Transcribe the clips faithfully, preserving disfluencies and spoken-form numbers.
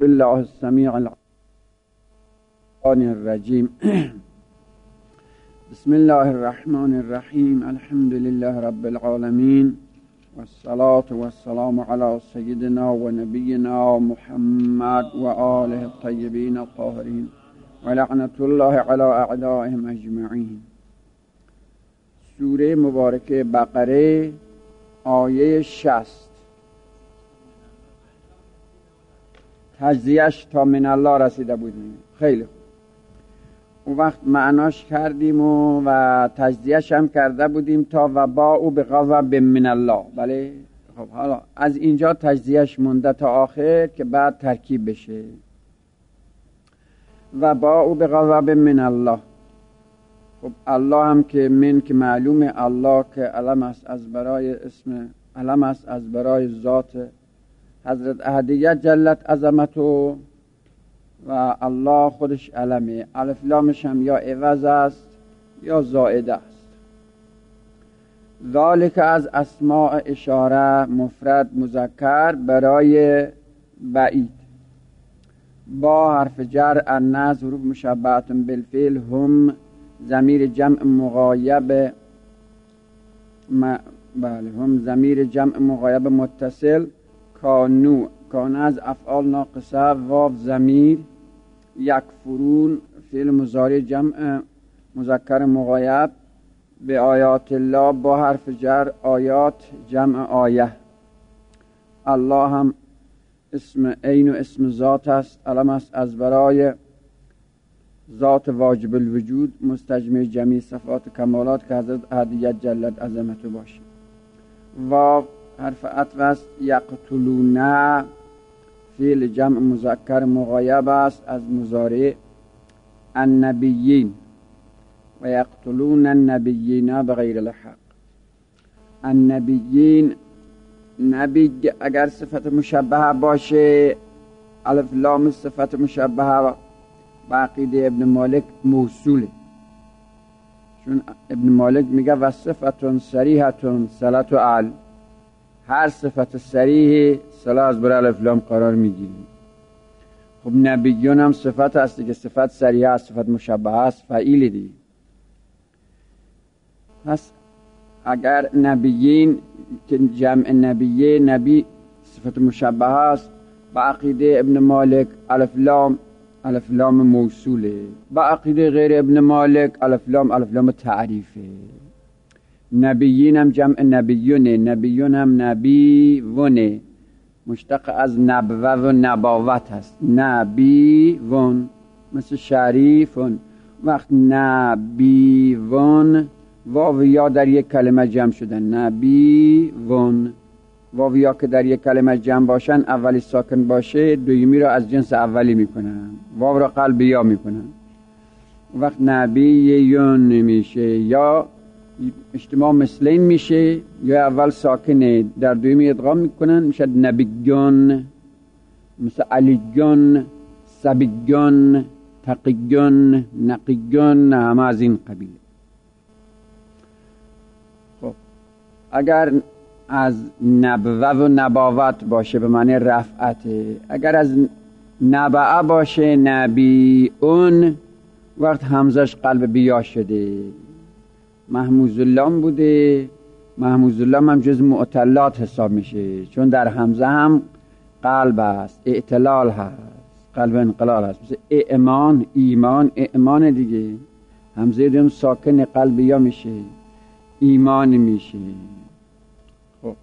بالله السمیع العلیم الرجیم. بسم الله الرحمن الرحیم. الحمد لله رب العالمین والصلاة والسلام علی سیدنا و نبینا محمد و آله الطیبین الطاهرین و لعنت الله علی اعدائهم اجمعین. سوره مبارکه بقره آیه شصت. تجزیهش تا من الله رسیده بودیم. خیلی اون وقت معناش کردیم و, و تجزیهش هم کرده بودیم تا و با او به غضب من الله. بله خب حالا از اینجا تجزیهش مونده تا آخر که بعد ترکیب بشه. و با او به غضب من الله. خب الله هم که من که معلومه، الله که علم است از برای اسم، علم است از برای ذات حضرت احدیت جلت عظمتو و الله خودش علمه. الف لامش هم یا عوض است یا زائده است. ذالک از اسماء اشاره مفرد مذکر برای بعید. با حرف جر الناس حروف مشبهه بالفعل هم ضمیر جمع مغایب م... بله هم ضمیر جمع مغایب متصل. کانو کان از افعال ناقصه. واو ضمیر. یکفرون فعل مضارع جمع مذکر مغایب به آیات الله با حرف جر آیات جمع آیه. الله هم اسم عین و اسم ذات است، علم است از برای ذات واجب الوجود مستجمع جمیع صفات کمالات که حضرت احدیت جلت عظمت باشه. واو حرف عطف است. یقتلون فعل جمع مذکر مغایب است از مضارع النبیین و یقتلون النبیین بغیر الحق. النبیین نبی اگر صفت مشبهه باشه الف لام صفت مشبهه با عقیده ابن مالک موصوله، چون ابن مالک میگه و صفتون صریحتون صلت و عل. هر صفت صریح صلاح از برای الف لام قرار میگیره. خب نبیون هم صفت هستی که صفت صریح است، صفت مشبهه است، فعیل دی. پس اگر نبیین که جمع نبیه، نبی صفت مشبهه است با عقیده ابن مالک الف لام الف لام موصوله. با عقیده غیر ابن مالک الف لام الف لام تعریفه. نبیین هم جمع نبیونه، نبیون هم نبیونه، مشتق از نبوه و نباوت هست. نبیون مثل شریفون. وقت نبیون واو یا در یک کلمه جمع شدن. نبیون واو یا که در یک کلمه جمع باشن اولی ساکن باشه دویمی را از جنس اولی میکنن، واو را قلب یا میکنن. وقت نبیون میشه یا اجتماع مثلین میشه یا اول ساکنه در دویمی ادغام میکنن میشه نبیون. مثل علیون، سبیون، تقیون، نقیون، همه از این قبیل. خب اگر از نبوه و نباوت باشه به معنی رفعته. اگر از نبعه باشه نبیون وقت همزش قلب بیا شده. محموز اللام بوده، محموز اللام هم جز معتلات حساب میشه چون در همزه هم قلب هست، اعتلال هست، قلب انقلال هست. مثل ایمان، ایمان، ایمان دیگه همزه دیم ساکن قلب یا میشه ایمان میشه. خب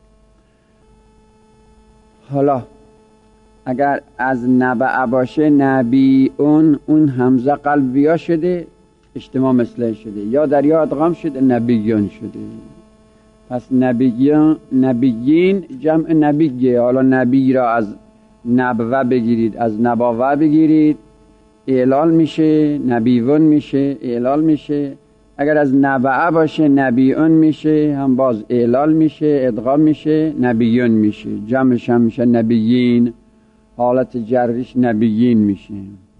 حالا اگر از نبع باشه نبیون اون همزه قلب یا شده اجتماع مثله شده یا در یا ادغام شده نبیون شده. پس نبیون نبیین جمع نبیه. حالا نبی را از نبوه بگیرید از نباوه بگیرید اعلال میشه، نبیون میشه اعلال میشه. اگر از نبعه باشه نبیون میشه هم باز اعلال میشه ادغام میشه نبیون میشه. جمعش هم میشه نبیین، حالت جرش نبیین میشه.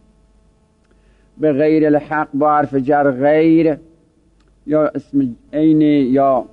به غیر الحق با حرف جر غیر یا اسم عین یا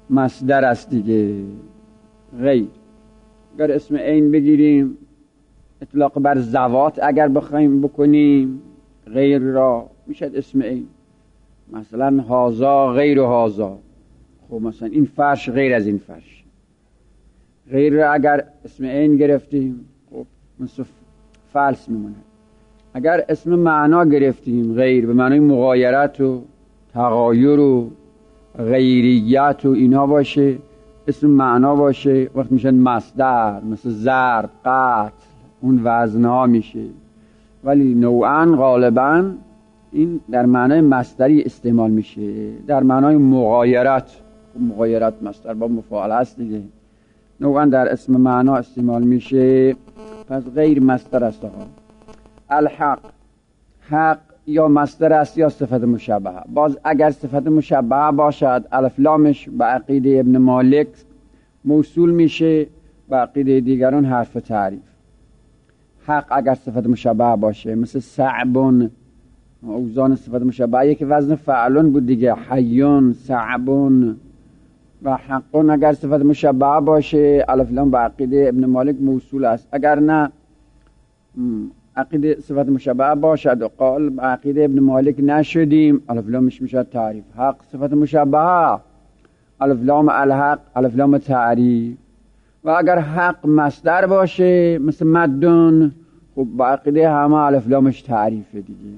مصدر است دیگه. غیر اگر اسم عین بگیریم اطلاق بر ذوات اگر بخوایم بکنیم غیر را میشد اسم عین. مثلا هازا غیر هازا، خب مثلا این فرش غیر از این فرش. غیر را اگر اسم عین گرفتیم خب مثل فلس میمونه. اگر اسم معنا گرفتیم غیر به معنای مغایرت و تغایر و غیریت و اینا باشه، اسم معنا باشه، وقت میشن مصدر، مثل زرد، قتل، اون وزنها میشه. ولی نوعا غالبا این در معنای مصدری استعمال میشه، در معنای مغایرت. مغایرت مصدر با مفاعل هست دیگه. نوعا در اسم معنا استعمال میشه، پس غیر مصدر است. الحق، حق یا مصدر است یا صفت مشبهه. باز اگر صفت مشبهه باشد الف لامش به عقیده ابن مالک موصول میشه، به عقیده دیگران حرف تعریف. حق اگر صفت مشبهه باشه مثل صعبون، اوزان صفت مشبهه که وزن فعلون بود دیگه، حیون، صعبون. و حقون اگر صفت مشبهه باشه الف لام به عقیده ابن مالک موصول است. اگر نه عقیده صفت مشبهه باشد و قال به عقیده ابن مالک نشدیم الف لامش میشه تعریف. حق صفت مشبهه، الف لام الحق، الف لام تعریف. و اگر حق مصدر باشه مثل مدون، خب با عقیده همه الف لامش تعریفه دیگه.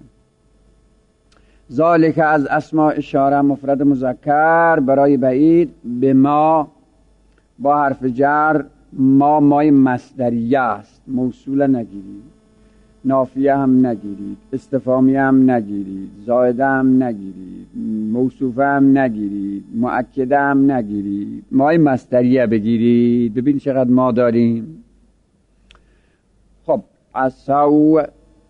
ذالک از اسماء اشاره مفرد مذکر برای بعید، به ما با حرف جر، ما مای مصدریه است، موصول نگیرید، نافیه هم نگیرید، استفهامیه هم نگیرید، زائده هم نگیرید، موصوفه هم نگیرید، مؤکده هم نگیرید، مای مصدریه بگیرید. ببین چقدر ما داریم. خب اسو،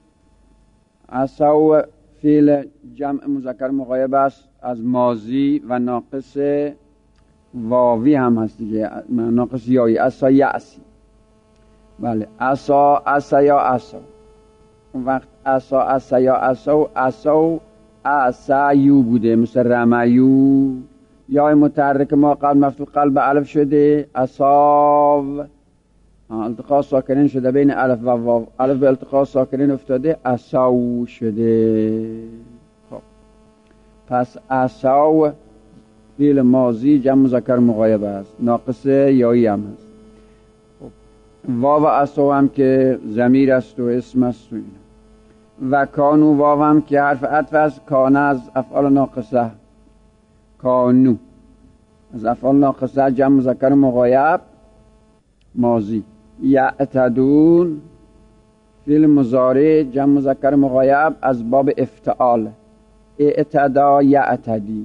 اسو فعل جمع مذکر مغایب است، از ماضی و ناقص واوی هم هست دیگه، ناقص یایی. اسا یعسی، بله اسا، اسا یا اسا. اون وقت اسا، اسا یا اسا، اسا اسا یو بوده مثل رمیو. یا متحرک ما قبل مفتوح قلب الف شده، اساو التقاء ساکنین شده بین الف و واو، الف به التقاء ساکنین افتاده، اساو شده. خب پس اساو فعل ماضی جمع مذکر مغایب است، ناقص یایی هم هست. خب واو اساو هم که ضمیر است و اسم است و اینا. و کانو واو هم که حرف عطف است، کان از افعال ناقصه، کانو از افعال ناقصه جمع مذکر مغایب ماضی. یعتدون فعل مضارع جمع مذکر مغایب از باب افتعال، اعتدا یعتدی،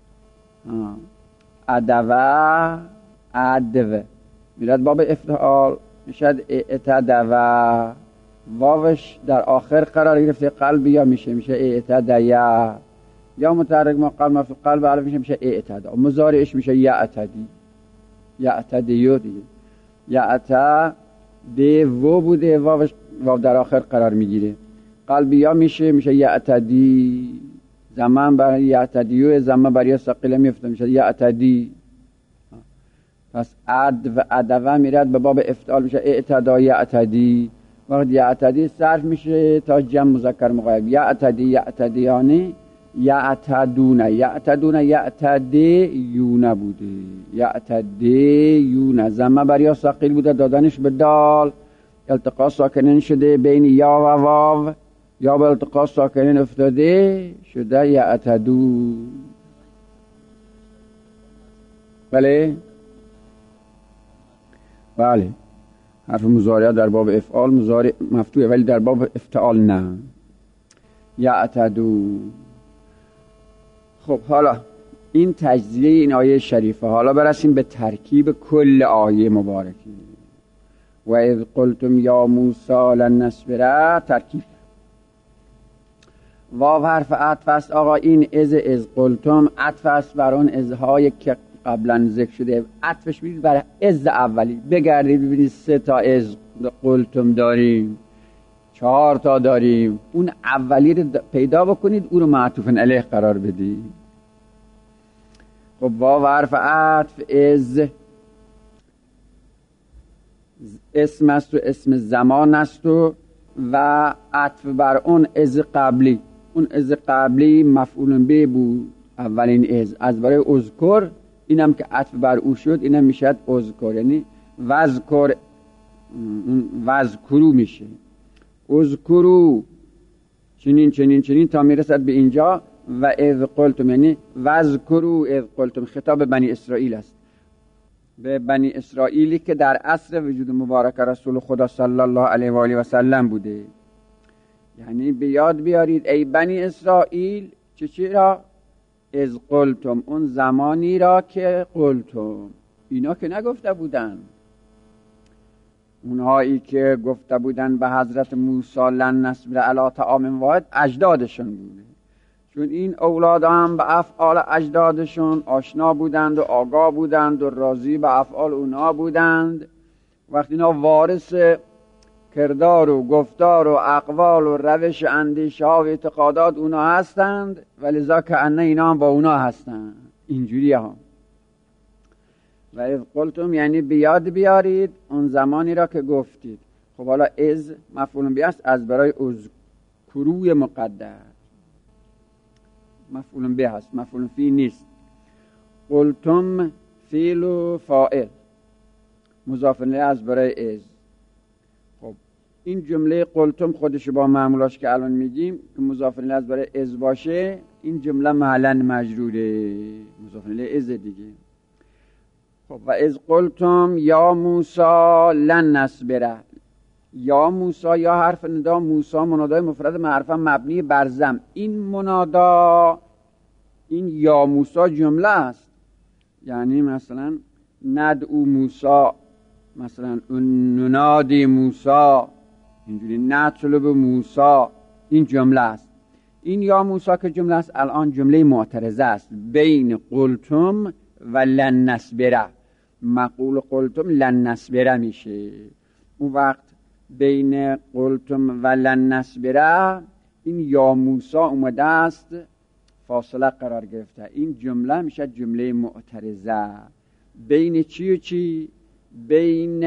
ادوه ادوه میرد باب افتعال، میشد اعتدوه. واوش در آخر قرار گرفته قلب یا میشه میشه اعتدیا، یا متحرک ما قلب مفتوح قلب الف میشه میشه اعتدا. مضارعش میشه یعتدی، یعتدیو دیگه. یعتا دی و بوده، واوش واو در آخر قرار میگیره، قلب یا میشه میشه یعتدی. زمان برای یعتدیو، زمان برای ثقیله میفته میشه یعتدی. پس عد و ادوه میرد به باب افتعال میشه اعتدا یعتدی. وقت یعتدی صرف میشه تا جمع مذکر مغایب، یعتدی یعتدیانی، یعتدون یعتدون یعتدیون بوده، یعتدیون. زمه بریا ثقیل بوده دادنش به دال، التقاء ساکنین شده بین یا و واو، یا به التقاء ساکنین افتاده شده یعتدون. بله بله حرف مضارع در باب افعال مضارع مفتوحه، ولی در باب افتعال نه. یعتدون. خب حالا این تجزیه این آیه شریفه. حالا برسیم به ترکیب کل آیه مبارکه. و اذ قلتم یا موسی لن نصبر، ترکیب. واو حرف عطف است. آقا این از از قلتم عطف است بر اون ازهای که قبلا ذکر شده. عطفش بید برای از اولی. بگردید ببینید سه تا از قلتم داریم، چهار تا داریم، اون اولی رو پیدا بکنید، اون رو معطوف علیه قرار بدید. خب واو حرف عطف از اسم است و اسم زمان است و و عطف بر اون از قبلی. اون از قبلی مفعول به بود، اولین از از برای اذکر، اینم که عطف بر او شد اینم میشد اذکر، یعنی وذکر وذکرو میشه. اذکرو چنین چنین چنین تا میرسد به اینجا و اذ قلتم، یعنی وذکرو اذ قلتم، خطاب بنی اسرائیل است، به بنی اسرائیلی که در عصر وجود مبارک رسول خدا صلی الله علیه و آله و سلم بوده. یعنی به یاد بیارید ای بنی اسرائیل چه چی را؟ اذ قلتم، اون زمانی را که قلتم. اینا که نگفته بودن، اونهایی که گفته بودن به حضرت موسی لن نصبر علی طعام واحد اجدادشون بوده، چون این اولاد هم به افعال اجدادشون آشنا بودند و آگاه بودند و راضی به افعال اونا بودند. وقتی اینا وارث کردار و گفتار و اقوال و روش اندیشه ها و اعتقادات اونا هستند، ولذا که انه اینا هم با اونا هستند. اینجوری ها. و اذ قلتم یعنی بیاد بیارید اون زمانی را که گفتید. خب حالا از مفعول به است، از برای اذکروی مقدر مفعول به هست، مفعول فی نیست. قلتم فعل و فاعل، مضاف الیه از برای از. خب این جمله قلتم خودش با معمولاش که الان میگیم که مضاف الیه از برای از باشه، این جمله محلا مجروره، مضاف الیه از دیگه. خب و از قلتم یا موسی لن نصبر، یا موسی یا حرف ندا، موسی منادای مفرد معرفه مبنی بر ضم. این منادا، این یا موسی جمله است، یعنی مثلا ندعو موسی، مثلا ننادی موسی، اینجوری نطلب موسی، این جمله است. این یا موسی که جمله است الان جمله معترضه است بین قلتم و لن نصبر. مقول قلتم لن نصبر میشه. اون وقت بین قلتم و لن نصبر این یا موسی اومده است فاصله قرار گرفته، این جمله میشه جمله معترضه. بین چی و چی؟ بین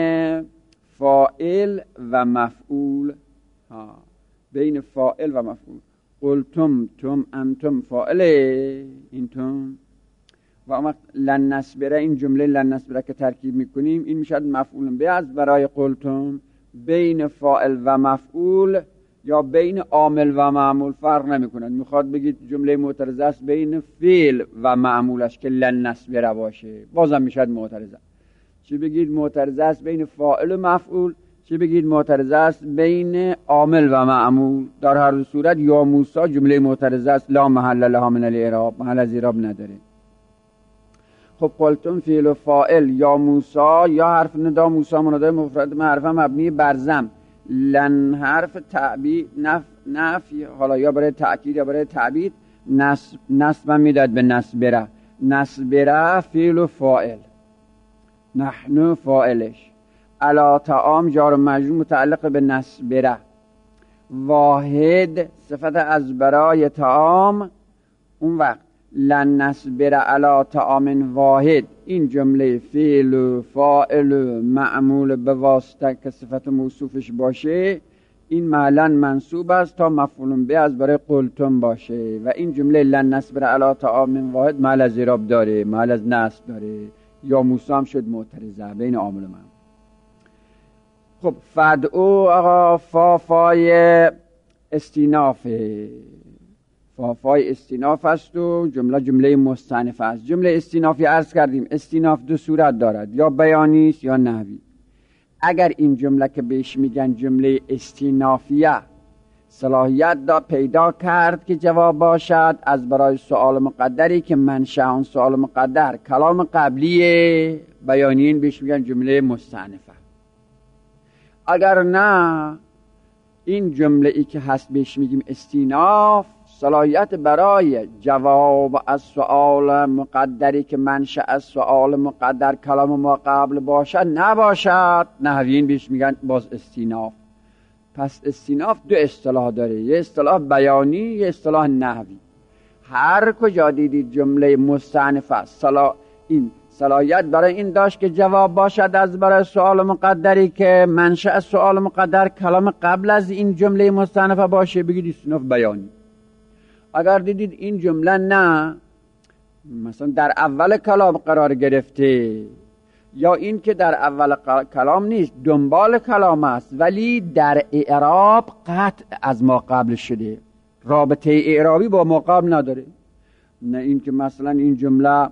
فاعل و مفعول. ها، بین فاعل و مفعول. قلتم تم انتم فاعل این تم، و اما لن نصبر، این جمله لن نصبر که ترکیب میکنیم این میشه مفعول به از برای قلتم. بین فاعل و مفعول یا بین عامل و معمول فرق نمیکنه. میخواد بگید جمله معترضه است بین فعل و معمولش که لن نصبر باشه، بازم میشه معترضه. چی بگید معترضه است بین فاعل و مفعول، چی بگید معترضه است بین عامل و معمول. در هر دو صورت یا موسی جمله معترضه است، لا محل لها من الاعراب، محل از اعراب نداره. خب قلتم فعل و فاعل، یا موسی یا حرف ندا، موسی منادای مفرد معرفه مبنی بر ضم، لن حرف تعبید نف نفی، حالا یا برای تأکید یا برای تعبید، نصب نصب میداد به نصبره. نصبره فعل و فاعل، نحن فاعلش، علی طعام جار و مجرور متعلق به نصبره. واحد صفت از برای طعام. اون وقت لن نصبر علی طعام واحد، این جمله فعل و فاعل و معمول به واسطه که صفت موصوفش باشه، این معلن منصوب است تا مفعول به از برای قلتم باشه، و این جمله لن نصبر علی طعام واحد محل از اعراب داره، محل از نصب داره. یا موسی هم شد معترضه بین عامل و معمول. خب فدعو آقا فافای استینافه، فافای استیناف است و جمله جمله مستأنف است. جمله استینافی عرض کردیم استیناف دو صورت دارد، یا بیانی است یا نحوی. اگر این جمله که بهش میگن جمله استینافیه صلاحیت دا پیدا کرد که جواب باشد از برای سؤال مقدری که منشأ اون سؤال مقدر کلام قبلیه، بیانیین بهش میگن جمله مستأنفه. اگر نه این جمله ای که هست بهش میگیم استیناف صلاحیت برای جواب از سؤال مقدری که منشأ از سؤال مقدر کلام ما قبل باشد نباشد، نحویین بهش میگن باز استیناف. پس استیناف دو اصطلاح داره، یه اصطلاح بیانی، یه اصطلاح نحوی. هر کجا دیدید جمله مستأنفه صلاح این صلاحیت برای این داشت که جواب باشد از برای سوال مقدری که منشأ سوال مقدر کلام قبل از این جمله مستأنفه باشه، بگید استئناف بیانی. اگر دیدید این جمله نه، مثلا در اول کلام قرار گرفته، یا این که در اول کلام نیست، دنبال کلام است ولی در اعراب قطع از ما قبل شده، رابطه اعرابی با ما قبل نداره، نه این که مثلا این جمله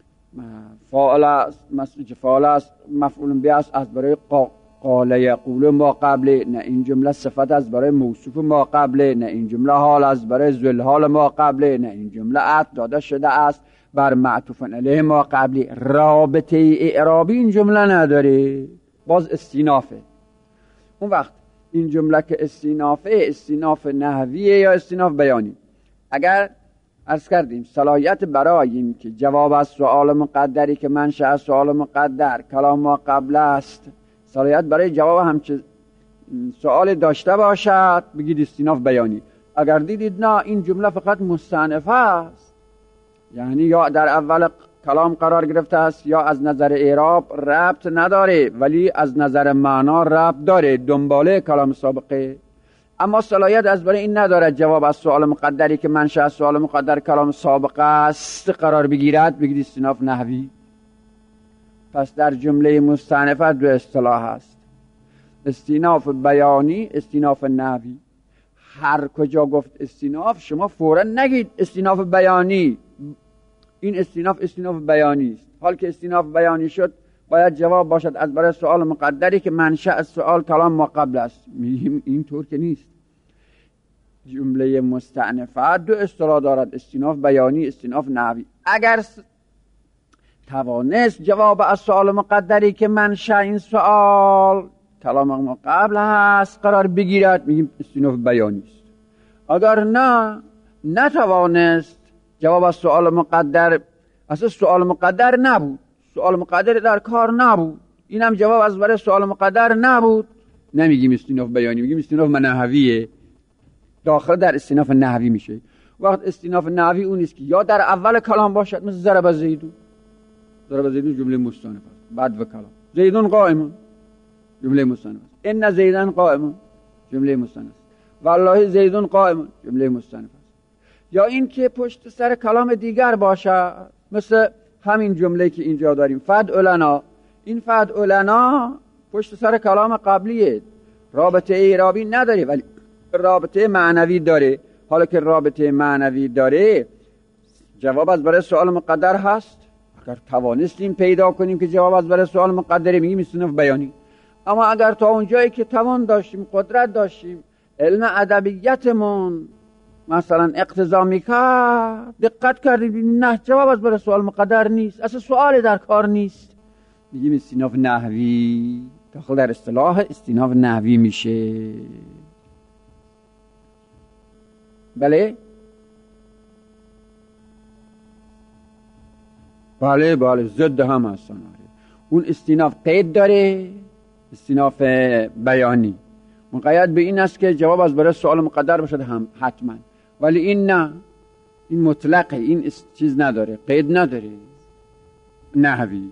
فاعل است، فاعل است، مفعول به است از برای قال یقول ما قبل، نه این جمله صفت از برای موصوف ما قبل، نه این جمله حال از برای ذل حال ما قبل، نه این جمله عطف داده شده است بر معطوف علیه ما قبلی، رابطه اعرابی این جمله نداره، باز استینافه. اون وقت این جمله که استینافه، استیناف نحویه یا استیناف بیانی. اگر عرض کردیم صلاحیت برای این که جواب از سوال مقدری که منشأ از سوال مقدر کلام ما قبل است، صلاحیت برای جواب همچه سوال داشته باشد، بگید استیناف بیانی. اگر دیدید نه این جمله فقط مستأنفه است، یعنی یا در اول کلام قرار گرفته است یا از نظر اعراب ربط نداره ولی از نظر معنا ربط داره، دنباله کلام سابقه، اما صلاحیت از برای این ندارد جواب از سوال مقدری که منشأ از سوال مقدر کلام سابقه است قرار بگیرد، بگید استیناف نحوی. پس در جمله مستأنفه دو اصطلاح است، استیناف بیانی، استیناف نحوی. هر کجا گفت استیناف شما فوراً نگید استیناف بیانی، این استیناف استیناف بیانی است. حال که استیناف بیانی شد باید جواب باشد از برای سوال مقدری که منشأ از سوال کلام ما قبل است. میگیم این طور که نیست. جمله مستأنفه دو اصطلاح دارد، استیناف بیانی، استیناف نحوی. اگر توانست جواب از سوال مقدری که منشأ این سوال کلام ما قبل هست قرار بگیرد، میگیم استیناف بیانی است. اگر نه نتوانست جواب از سوال مقدر، اصلا سوال مقدر نبود، سوال مقدر در کار نبود، اینم جواب از برای سوال مقدر نبود، نمیگیم استیناف بیانی، میگیم استیناف نحویه، داخل در استیناف نحوی میشه. وقت استیناف نحوی اون است که یا در اول کلام باشد، مثل ضرب زیدون، ضرب زیدون جمله مستأنفه است، بعد و کلام زیدون قائم، جمله مستأنفه است. ان زیدن قائم، جمله مستأنفه است. والله زیدون قائم، جمله مستأنفه است. یا این که پشت سر کلام دیگر باشه، مثل همین جمله که اینجا داریم فدع لنا، این فدع لنا پشت سر کلام قبلیه، رابطه اعرابی نداره ولی رابطه معنوی داره. حالا که رابطه معنوی داره جواب از برای سوال مقدر هست. اگر توانستیم پیدا کنیم که جواب از برای سوال مقدره، میگیم استیناف بیانی. اما اگر تا اونجایی که توان داشتیم، قدرت داشتیم، علم ادبیتمون مثلا اقتضا میکرد، دقت کردیم نه جواب از برای سوال مقدر نیست، اصلا سوال در کار نیست، میگیم استیناف نحوی، داخل در اصطلاح استیناف نحوی میشه. بله بله بله ضد هم هستن. اون استیناف قید داره، استیناف بیانی مقید به این است که جواب از برای سوال مقدر باشد هم حتما، ولی این نه، این مطلقه، این چیز نداره، قید نداره، نحوی.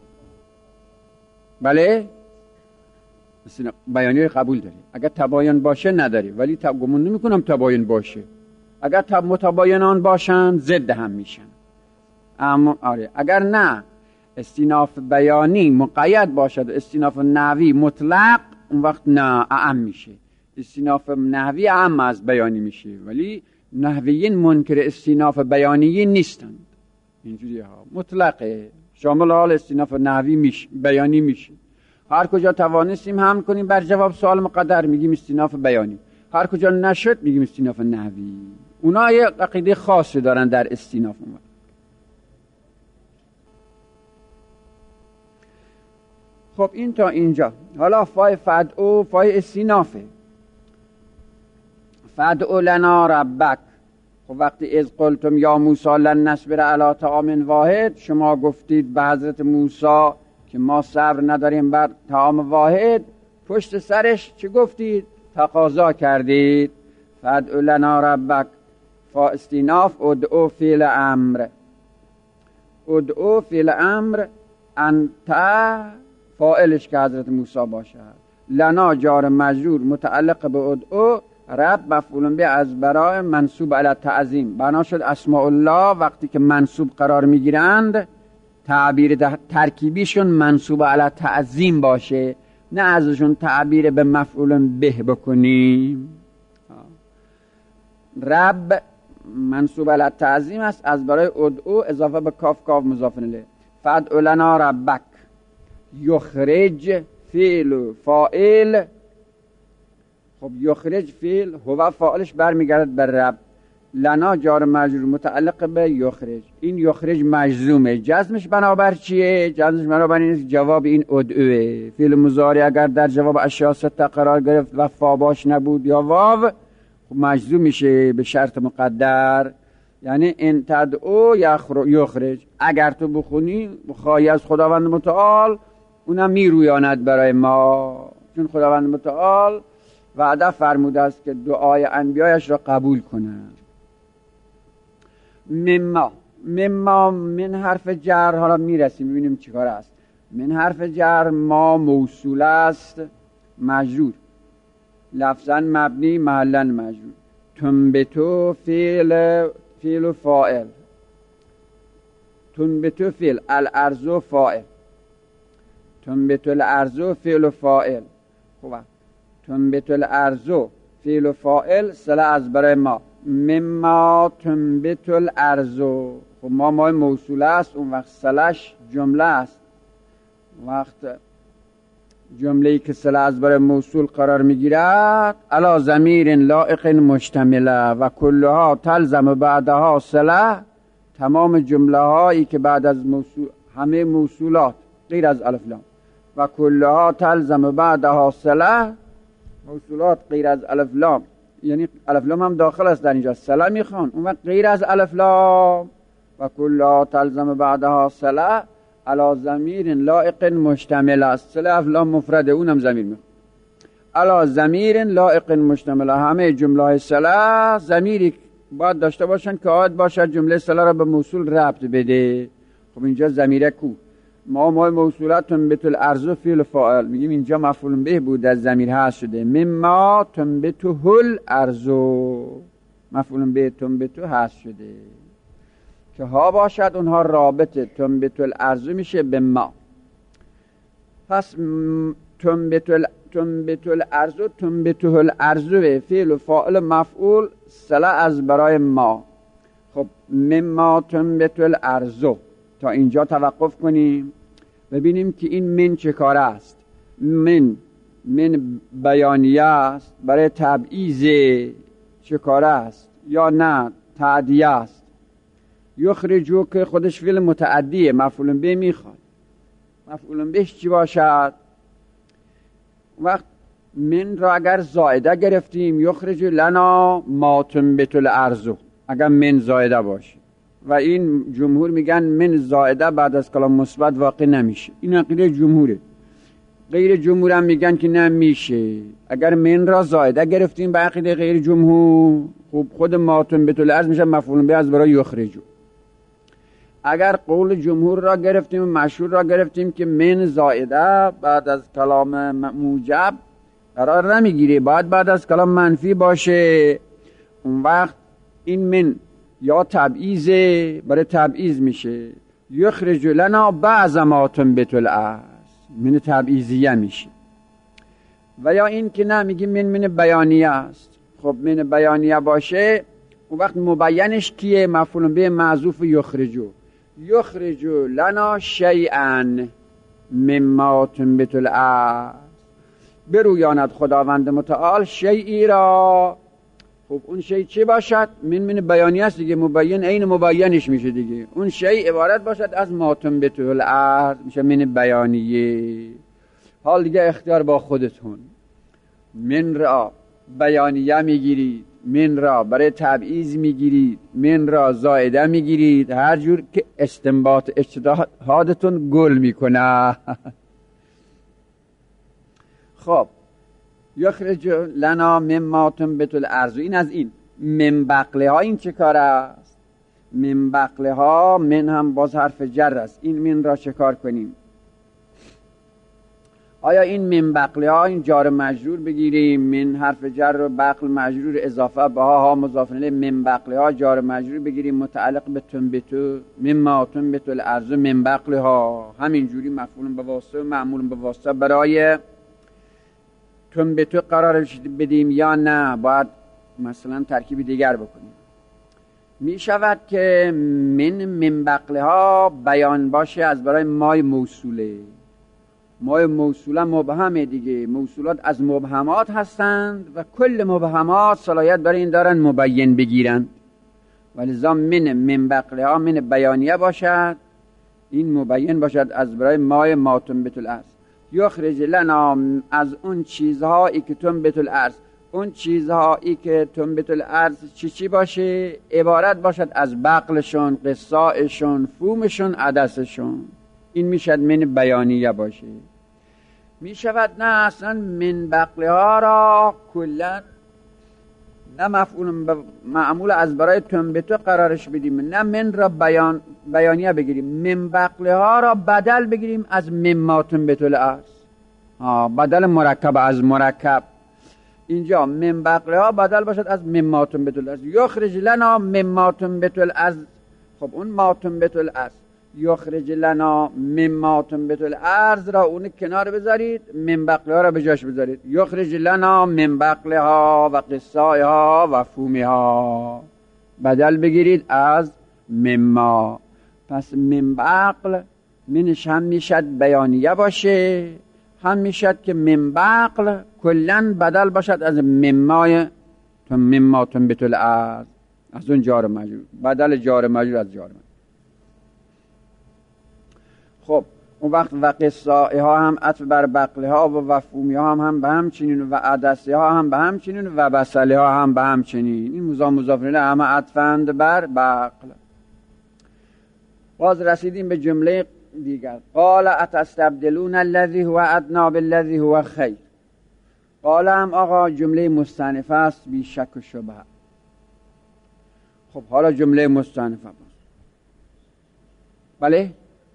بله استیناف بیانی قبول داره، اگر تباین باشه نداره، ولی گمان نمی کنم تباین باشه. اگر تب متباینان باشن ضد هم میشن. اما آره اگر نه استیناف بیانی مقید باشد و استیناف نحوی مطلق، اون وقت نه اعم میشه. استیناف نحوی اعم از بیانی میشه، ولی نحویین منکر استیناف بیانی نیستند. اینجوری ها مطلقه، شامل حال استیناف نحوی میشه، بیانی میشه. هر کجا توانستیم هم کنیم بر جواب سوال مقدر میگیم استیناف بیانی، هر کجا نشد میگیم استیناف نحوی. اونا یه عقیده خاصی دارن در استیناف. اون خب این تا اینجا. حالا فای فدعو، فای استینافه. فدعو لنا ربک. خب وقتی از قلتم یا موسی لن نصبر علی طعام واحد، شما گفتید به حضرت موسی که ما صبر نداریم بر طعام واحد، پشت سرش چه گفتید؟ تقاضا کردید. فدعو لنا ربک، فا استیناف ادعو فعل امر. ادعو فعل امر انت فاعلش که حضرت موسی باشد، لنا جار مجرور متعلق به ادعو، رب مفعول به از برای منصوب علی تعظیم. بنا شد اسماء الله وقتی که منصوب قرار میگیرند تعبیر ترکیبیشون منصوب علی تعظیم باشه، نه ازشون تعبیر به مفعول به بکنیم. رب منصوب علی تعظیم است از برای ادعو اضافه به کاف کاف مضاف الیه. فادع لنا ربک، یخرج فعل فاعل. خب یخرج فعل هو فاعلش برمیگردد به رب، لنا جار مجرور متعلق به یخرج. این یخرج مجزومه، جزمش بنابر چیه؟ جزمش بنابر این جواب این ادعوه. فعل مضارع اگر در جواب اشیاء سته قرار گرفت و فا باش نبود یا واو، خب مجزوم میشه به شرط مقدر، یعنی ان تدعو یخرج. اگر تو بخونی بخواهی از خداوند متعال، اونم میرویاند برای ما، چون خداوند متعال وعده فرموده است که دعای انبیایش را قبول کنند. مما مما من حرف جر، حالا میرسیم میبینیم چیکار است. من حرف جر ما موصول است مجرور، لفظا مبنی محلا مجرور. تنبتو فعل فعل و فاعل، تنبتو فعل الارض فاعل، تنبتو الارض فعل و فاعل. خوبه، تنبت الارض فعل و فاعل صله از برای ما. مما تنبت الارض، خب ما ما موصول است، اون وقت صلهش جمله است. وقت جمله‌ای که صله از برای موصول قرار میگیرد علی ضمیر لائق مشتمله و کلها تلزم بعدها صله. تمام جمله هایی که بعد از موصول، همه موصولات غیر از الف لام، و کلها تلزم بعدها صله، موصولات غیر از الف لام، یعنی الف لام هم داخل است در اینجا، صله میخوان اون وقت غیر از الف لام. و کلها تلزم بعدها صله علی ضمیر لائق مشتمل است. صله الف لام مفرده، اونم ضمیر میخوان. علی ضمیر لائق مشتمل، همه جمله های صله ضمیری باید داشته باشن که عاد باشد جمله صله را به موصول ربط بده. خب اینجا ضمیره کو، ما ما موصولات تنبت الارض فعل فاعل، میگیم اینجا مفعول به بود از ضمیر هست شده. مما تنبتو الارض، مفعول به تنبتو هست شده که ها باشد اونها رابط تنبت الارض میشه به ما. پس تنبت ال... تنبت الارض تنبتو الارض فعل و فاعل مفعول صله از برای ما. خب مما تنبت الارض، تا اینجا توقف کنیم ببینیم که این من چه کار است. من من بیانیه است، برای تبعیض چه کار است یا نه تعدیه است. یخرجو که خودش فعل متعدیه، مفعول به میخواد، مفعول بهش چی باشد؟ وقت من را اگر زائده گرفتیم یخرج لنا ما تنبت الارض، اگر من زائده باشه، و این جمهور میگن من زائده بعد از کلام مثبت واقع نمیشه، این عقیده جمهوره. غیر جمهور هم میگن که نمیشه. اگر من را زائده گرفتیم به عقیده غیر جمهور، خب خود ما تنبت الارض میشه مفعول به از برای یخرجو. اگر قول جمهور را گرفتیم، مشهور را گرفتیم که من زائده بعد از کلام موجب قرار نمیگیره، باید بعد از کلام منفی باشه، اون وقت این من یا تبعیضه، برای تبعیض میشه. یخرج لنا بعض ما تنبت الارض، من تبعیضیه میشه. و یا این که نه میگیم من من بیانیه است. خب من بیانیه باشه اون وقت مبینش کیه؟ مفعول به معذوف یخرجو. یخرجو لنا شیئا مما تنبت الارض، برویاند خداوند متعال شیئی را. خب اون شیء چی باشد؟ من من بیانیه است دیگه، مبین عین مبینش میشه دیگه. اون شیء عبارت باشد از ما تنبت الارض، میشه من بیانیه. حال دیگه اختیار با خودتون، من را بیانیه میگیرید، من را برای تبعیض میگیرید، من را زائده میگیرید، هر جور که استنباط اجتهادتون گل میکنه. خب یخرج لنا مما تنبت الارض، این از این. من بقله ها این چه کار است؟ من بقله ها، من هم باز حرف جر است، این من را چه کار کنیم؟ آیا این من بقله ها این جار مجرور بگیریم، من حرف جر و بقل مجرور اضافه به ها ها مضاف الیه، من بقله ها جار مجرور بگیریم متعلق به تنبتو، مما تنبت الارض من بقله ها، همینجوری مفعول به واسطه و معمول به واسطه برای تنبتو قرار بدیم یا نه باید مثلا ترکیب دیگر بکنیم؟ می شود که من من بقله ها بیان باشه از برای مای موصوله. مای موصوله مبهمه دیگه، موصولات از مبهمات هستند و کل مبهمات صلاحیت برای این دارن مبین بگیرند، ولذا من من بقله ها من بیانیه باشد، این مبین باشد از برای مای ما تنبت الارض. یخرج لنا از اون چیزهایی که تنبت الارض، اون چیزهایی که تنبت الارض چی چی باشه؟ عبارت باشد از بقلشون، قصائشون، فومشون، عدسشون. این میشد من بیانیه باشه. میشود نه اصلا من بقله ها را کلن نه مفعول معمول از برای تنبتو قرارش بدیم، نه من را بیان بیانیه بگیریم، من بقله ها را بدل بگیریم از مما تنبت الارض. ها بدل مرکب از مرکب. اینجا من بقله ها بدل باشد از مما تنبت الارض. یخرج لنا مما تنبت الارض. خب اون ما تنبت الارض، یخرج لنا مما تنبت الارض را اون کنار بذارید، من بقله ها را به جاش بذارید. یخرج لنا من بقله ها و قصائها ها و فومها ها، بدل بگیرید از مما. پس من بقل منش هم میشد بیانیه باشه، هم میشد که من بقل کلن بدل باشد از ممای مما تنبت الارض، از اون جار مجرور، بدل جار مجرور از جار مجرور. خب اون وقت و قصائه ها هم عطف بر بقله ها و وفومی ها هم, هم به هم چنین و عدسه ها هم به هم چنین و بسله ها هم به هم چنین. این مضاف مضاف الیه همه عطفند بر بقل. باز رسیدیم به جمله دیگر. قال اتستبدلون الذی هو ادنی بالذی هو خیر. قال هم آقا جمله مستأنفه است بی شک و شبهه. خب حالا جمله مستأنفه باز. بله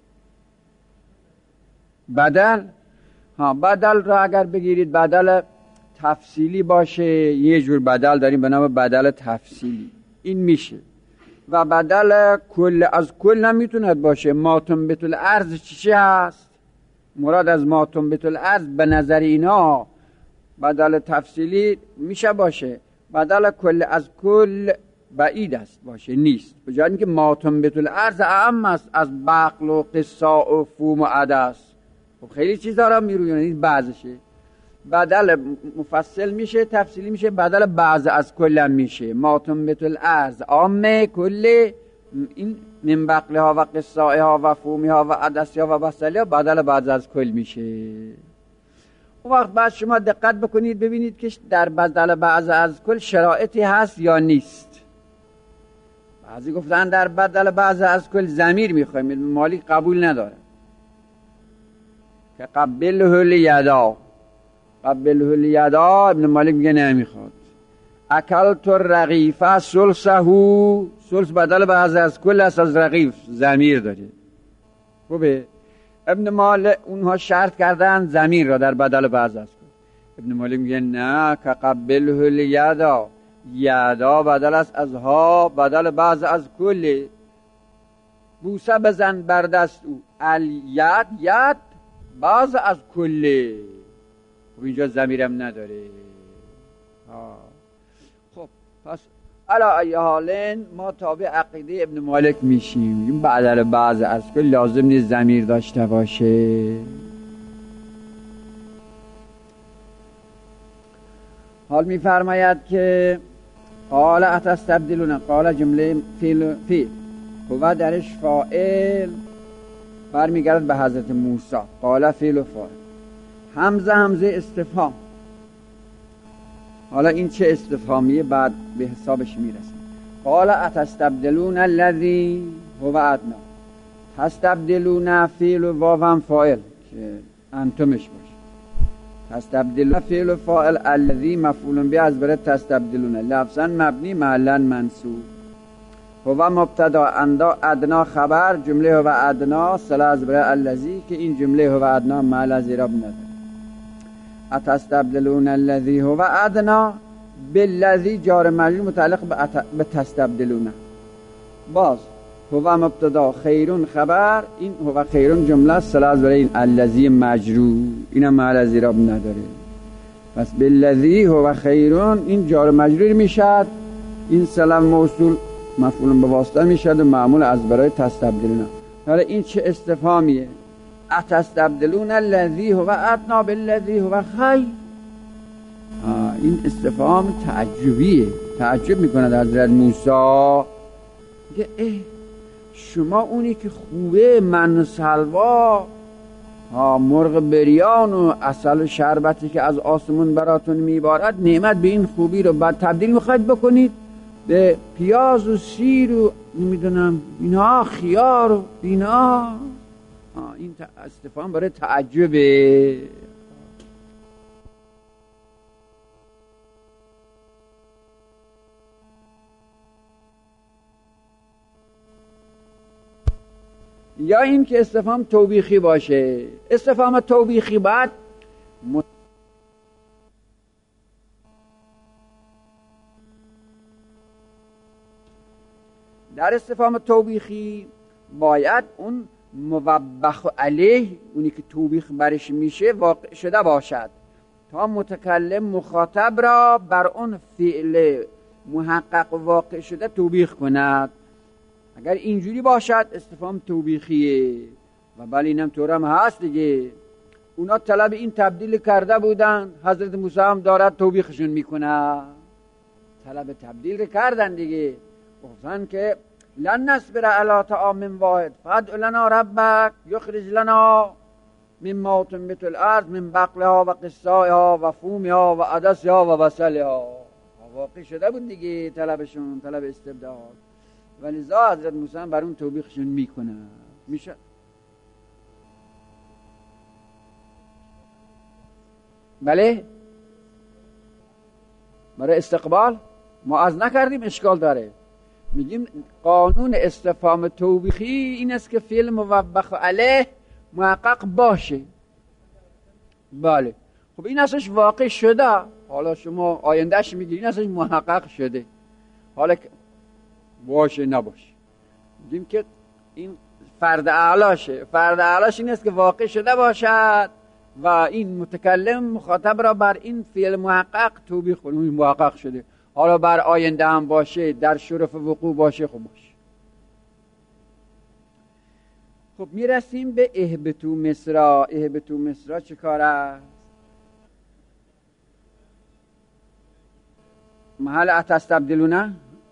بدل، ها بدل را اگر بگیرید بدل تفصیلی باشه، یه جور بدل داریم به نام بدل تفصیلی، این میشه. و بدل کل از کل نمیتوند باشه. ما تنبت الارض چی چی هست؟ مراد از ما تنبت الارض به نظر اینا بدل تفصیلی میشه باشه. بدل کل از کل بعید است باشه، نیست. به جای اینکه ما تنبت الارض اعم است از بقل و قصاء و فوم و عدس. خب خیلی چیزا را میرویونه، این بعضشه. بدل مفصل میشه، تفصیلی میشه، بدل بعض از کل میشه. ما تنبت الارض عامه کل، این من بقله ها و قصائه ها و فومی ها و عدسی ها و بسلی ها بدل بعض از کل میشه. اون وقت بعد شما دقت بکنید ببینید که در بدل بعض از کل شرایطی هست یا نیست. بعضی گفتن در بدل بعض از کل ضمیر میخوایم، مالی قبول نداره که قبله لیدا، قبله لیدا ابن مالک میگه نمیخواد. اکلت الرغیفه سلسهو، سلس بدل بعض از کل است، از رغیف ضمیر داره. خوبه ابن مالک اونها شرط کردن ضمیر را در بدل بعض از کل. ابن مالک میگه نه که قبله لیدا، یدا بدل است از ها، بدل بعض از کل. بوسه بزن بر دست او، الید ید بعض از کل. خب اینجا ضمیرم نداره. ها خب پس علا ای حالن ما تابع عقیده ابن مالک میشیم، این بدل بعض از کل لازم نیست ضمیر داشته باشه. حال میفرماید که قال اتستبدلون، قال جمله فعل فعل هو درش فاعل برمیگرد به حضرت موسی. قال فعل و فاعل، همزه همزه استفهام. حالا این چه استفهامیه بعد به حسابش میرسیم. قال اتستبدلون الذی هو ادنی، تستبدلون فعل و واو فاعل که انتمش باشه. تستبدلون فعل و فاعل، الذی مفعول به از برای تستبدلون، لفظا مبنی محلا منصوب. هو مبتدا، اندا ادنا خبر، جمله هو ادنا صله از برای الذی که این جمله هو ادنا محل از اعراب نداره. اتستبدلون الذی هو ادنا بالذی جار مجرور متعلق به, ات... به تستبدلون. باز هو مبتدا خیرون خبر، این هو خیرون جمله صله از برای این الذی مجرور، اینم محل از اعراب نداره. پس بالذی هو خیرون این جار مجرور میشد، این صله موصول مفعول به واسطه میشد و معمول از برای تستبدلون. حالا این چه استفهامیه؟ اتستبدلون الذی هو ادنا بالذی هو خیر. این استفهام تعجبیه، تعجب میکند حضرت موسی، میگه اه شما اونی که خوبه، من و سلوا، مرغ بریان و عسل و شربتی که از آسمون براتون میبارد، نعمت به این خوبی رو بعد تبدیل میخواید بکنید به پیاز و سیر و نمیدونم اینا، خیار و اینا. این استفهام برای تعجبه. یا این که استفهام توبیخی باشه. استفهام توبیخی بعد مت... در استفهام توبیخی باید اون موبخ علیه، اونی که توبیخ برش میشه، واقع شده باشد تا متکلم مخاطب را بر اون فعل محقق واقع شده توبیخ کند. اگر اینجوری باشد استفهام توبیخیه. و بله اینم طور هم هست دیگه، اونا طلب این تبدیل کرده بودن، حضرت موسی هم دارد توبیخشون میکنه، طلب تبدیل کردن دیگه. گفتن که لن نصبر علی طعام واحد فادع لنا ربک یخرج لنا مما تنبت الارض من بقلها و قثائها و فومها و عدسها و بصلها. واقع شده بود دیگه طلبشون، طلب استبداد. ولذا حضرت موسی بر اون توبیخشون میکنه. میشه بله برای استقبال ما از نکردیم، اشکال داره. میگیم قانون استفهام توبیخی این است که فعل موبخ علیه محقق باشه. بله خب این اصلش واقع شده، حالا شما آیندهش میگیرین اصلش محقق شده، حالا باشه نباشه. میگیم که این فرد اعلاشه، فرد اعلاش این است که واقع شده باشد و این متکلم مخاطب را بر این فعل محقق توبیخ کنه، این محقق شده، حالا بر آینده هم باشه، در شرف وقوع باشه، خب باشه. خب میرسیم به اهبطوا مصر. اهبطوا مصر چه کار است؟ محل اتستبدلون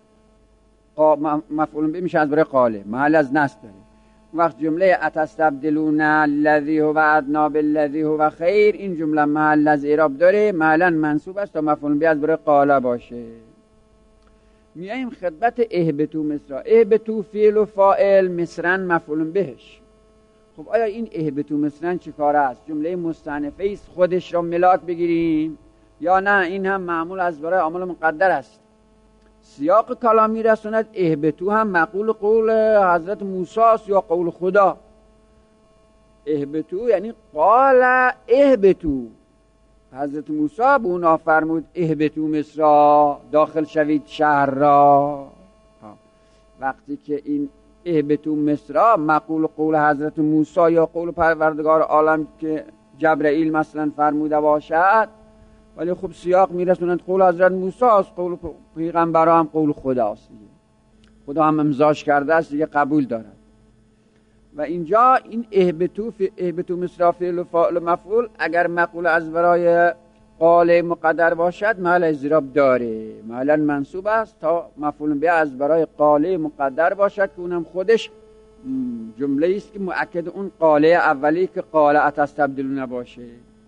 مفعول به میشه از برای قاله، محل از نصب داره. وقت جمله اتستبدلون الذی هو ادنا بالذی هو خیر، این جمله محل از اعراب داره، محلا منصوب است تا مفعول به از برای قاله باشه. میایم خدمت اهبطوا مصر. اهبطوا فعل و فاعل، مصرن مفعول بهش. خب آیا این اهبطوا مصرن چه کار است؟ جمله مستأنفه است خودش را ملاک بگیریم یا نه این هم معمول از برای عامل مقدر است؟ سیاق کلامی رسوند اهبطوا هم مقول قول حضرت موسی است یا قول خدا. اهبطوا یعنی قال اهبطوا، حضرت موسی به اونا فرمود اهبطوا مصر، داخل شوید شهر را. وقتی که این اهبطوا مصر مقول قول حضرت موسی یا قول پروردگار عالم که جبرائیل مثلا فرموده باشد، ولی خب سیاق میرسونند قول حضرت موسی است، قول پیغمبر هم قول خدا است، خدا هم امضاش کرده است دیگه، قبول دارد. و اینجا این اهبطوا اهبطوا مصر فعل و فاعل مفعول اگر مقول از برای قال مقدر باشد محل اضراب داره، محلا منصوب است تا مفعول به از برای قال مقدر باشد که اونم خودش جمله است که مؤکد اون قال اولی که قال اتستبدلون باشه.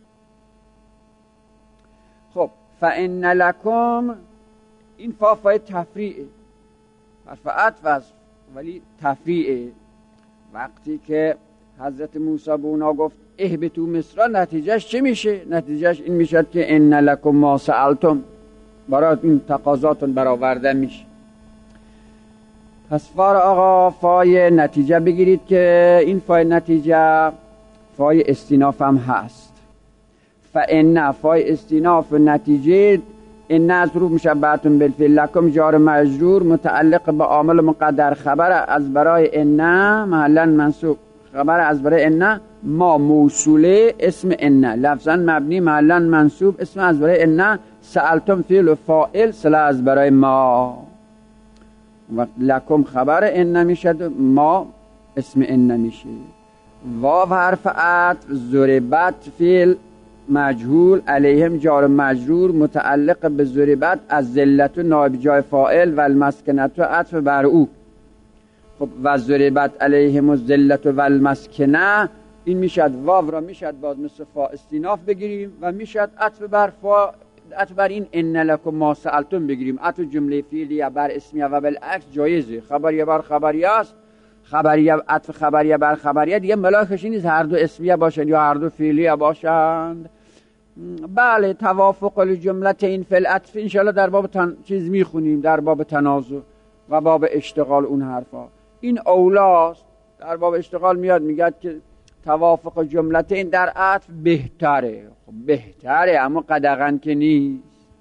خب فإن لکم، این فا فای تفریعه، حرف عطف است ولی تفریعه. وقتی که حضرت موسی به اونا گفت اهبطوا مصر، نتیجهش چه میشه؟ نتیجهش این میشه که ان لکم ما سألتم، برای این تقاضاتون برآورده میشه. پس فار آقا فای نتیجه بگیرید که این فای نتیجه فای استیناف هم هست. فان فای استیناف و نتیجه ان از رو مشبهتون بالفعل لکم جار مجرور متعلق به عامل مقدر خبر از برای ان محلا منصوب خبر از برای ان ما موصوله اسم ان لفظا مبنی محلا منصوب اسم از برای ان سألتم فعل و فاعل صله از برای ما وقت لکم خبر ان میشد ما اسم ان میشه واو حرف عطف ضربت فعل مجهول علیهم جار مجرور متعلق به ضربت از ذلت و نائب جای فاعل و المسکنت و عطف بر او. خب و ضربت علیهم الذلت و المسکنه این میشد واو را میشد باز مثل فا استیناف بگیریم و میشد عطف بر فا عطف بر این ان لکم ما سألتم بگیریم عطف جمله فعلیه بر اسمیه و بالعکس جایزه خبریه بر خبریه است خبریه عطف خبریه بر خبریه دیگه ملاکش نیست هر دو اسمیه باشند یا هر دو فعلیه باشند. بله توافق الجملت این فی العطف انشاءالله در باب تن... چیز میخونیم در باب تنازع و باب اشتغال اون حرفا این اولاست. در باب اشتغال میاد میگه که توافق جملت این در عطف بهتره. خب بهتره اما قدغن که نیست.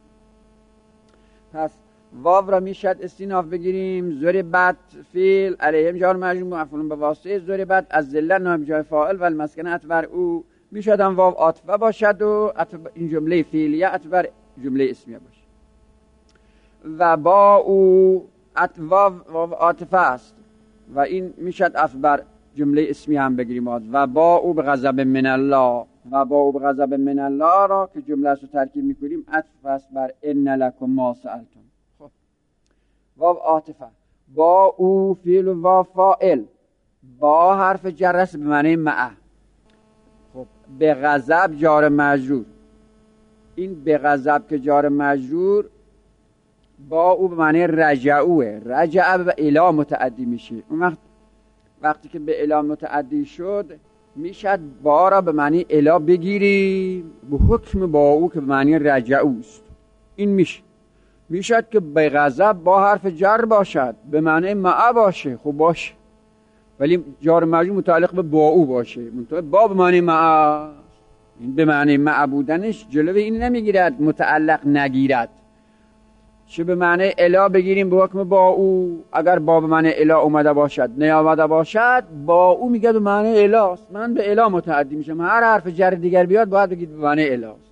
پس واو را میشد استیناف بگیریم ضربت فعل علیهم جار مجرور مفعول به واسطه ضربت از ذلت نائب جای فاعل و المسکنه بر او میشد هم واو عاطفه باشد و این جمله فعلیه عطف بر جمله اسمیه باشه و با او واو واو عاطفه است و این میشد عطف بر جمله اسمی هم بگیریم و با او به غضب من الله و با او به غضب من الله را که جمله رو ترکیب میکنیم عطف است بر ان لکم ما سألتم. خب واو عاطفه با او فعل و واو فاعل با حرف جر است به معنی مع. خب به غضب جار مجرور این به غضب که جار مجرور با او به معنی رجعوه رجع به الی متعدی میشه. اون وقت وقتی که به الی متعدی شد میشد با را به معنی الی بگیریم به حکم با او که به معنی رجعوست. این میشه میشد که به غضب با حرف جر باشد به معنی مع باشه. خب باشه ولی جار مجرور متعلق به با او باشه منطقه با به معنی مع این به معنی مع بودنش جلوه این نمیگیرد متعلق نگیرد چه به معنی الا بگیریم به حکم با او اگر با به معنی الا اومده باشد نیامده باشد با او میگه به معنی الاست من به الا متعدی میشم هر حرف جر دیگر بیاد باید بگید به معنی الاست.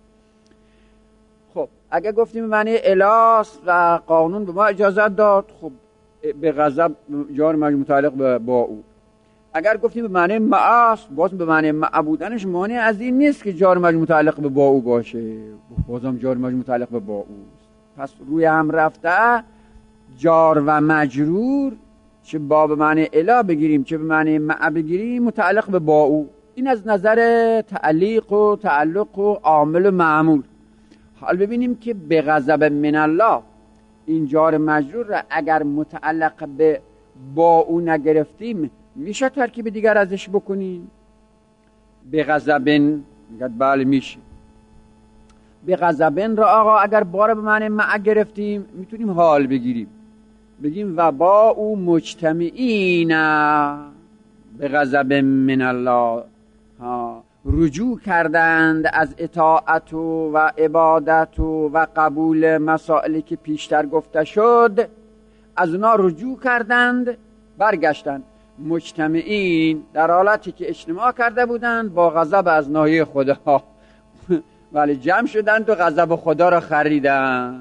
خب اگر گفتیم به معنی الاست و قانون به ما اجازه داد خب به غضب جار مجرور متعلق به با او. اگر گفتیم به معنی معاست باز به معنی مع بودنش مانع از این نیست که جار مجرور متعلق به با او باشه بازم جار مجرور متعلق به با او. پس روی هم رفته جار و مجرور چه با به معنی الا بگیریم چه به معنی مع بگیریم متعلق به با او. این از نظر تعلیق و تعلق و عامل و معمول. حال ببینیم که به غضب من الله این جار مجرور را اگر متعلق به با او نگرفتیم میشه ترکیب دیگر ازش بکنیم. به غضبن میگه بله میشه. به غضبن را آقا اگر بار به معنی مع گرفتیم میتونیم حال بگیریم بگیم و با او مجتمعین به غضب من الله ها رجوع کردند از اطاعت و عبادت و قبول مسائلی که پیشتر گفته شد از اونا رجوع کردند برگشتند مجتمعین در حالتی که اجتماع کرده بودند با غضب از ناحیه خدا ولی جمع شدند و غضب خدا را خریدن.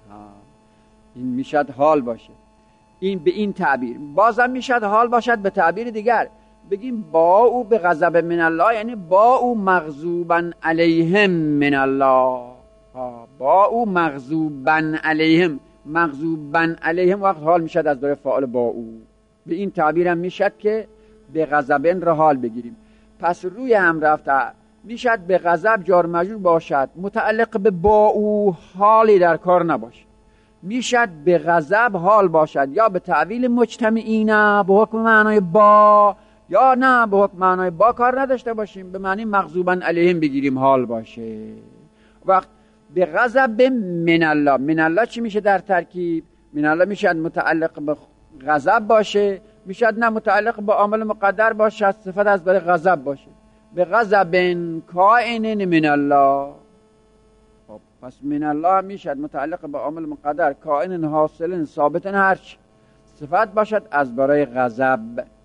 این میشد حال باشه این به این تعبیر. بازم میشد حال باشد به تعبیر دیگر بگیم با او به غضب من الله یعنی با او مغضوبا علیهم من الله با او مغضوبا علیهم مغضوبا علیهم وقت حال میشد از داره فاعل با او. به این تعبیر هم میشد که به غضبن را حال بگیریم. پس روی هم رفته میشد به غضب جار مجرور باشد متعلق به با او حالی در کار نباشه میشد به غضب حال باشد یا به تعویل مجتمعین به حکم معنای با یا نه به حکم معنای با کار نداشته باشیم به معنی مغضوبا علیهم بگیریم حال باشه. وقت به غضب من الله من الله چی میشه در ترکیب؟ من الله میشد متعلق به غضب باشه میشد نه متعلق به عامل مقدر باشه صفت از برای غضب باشه به غضب کائن من الله. خب پس من الله میشد متعلق به عامل مقدر، کائن حاصل ثابت هرچ صفت باشد از برای غضب.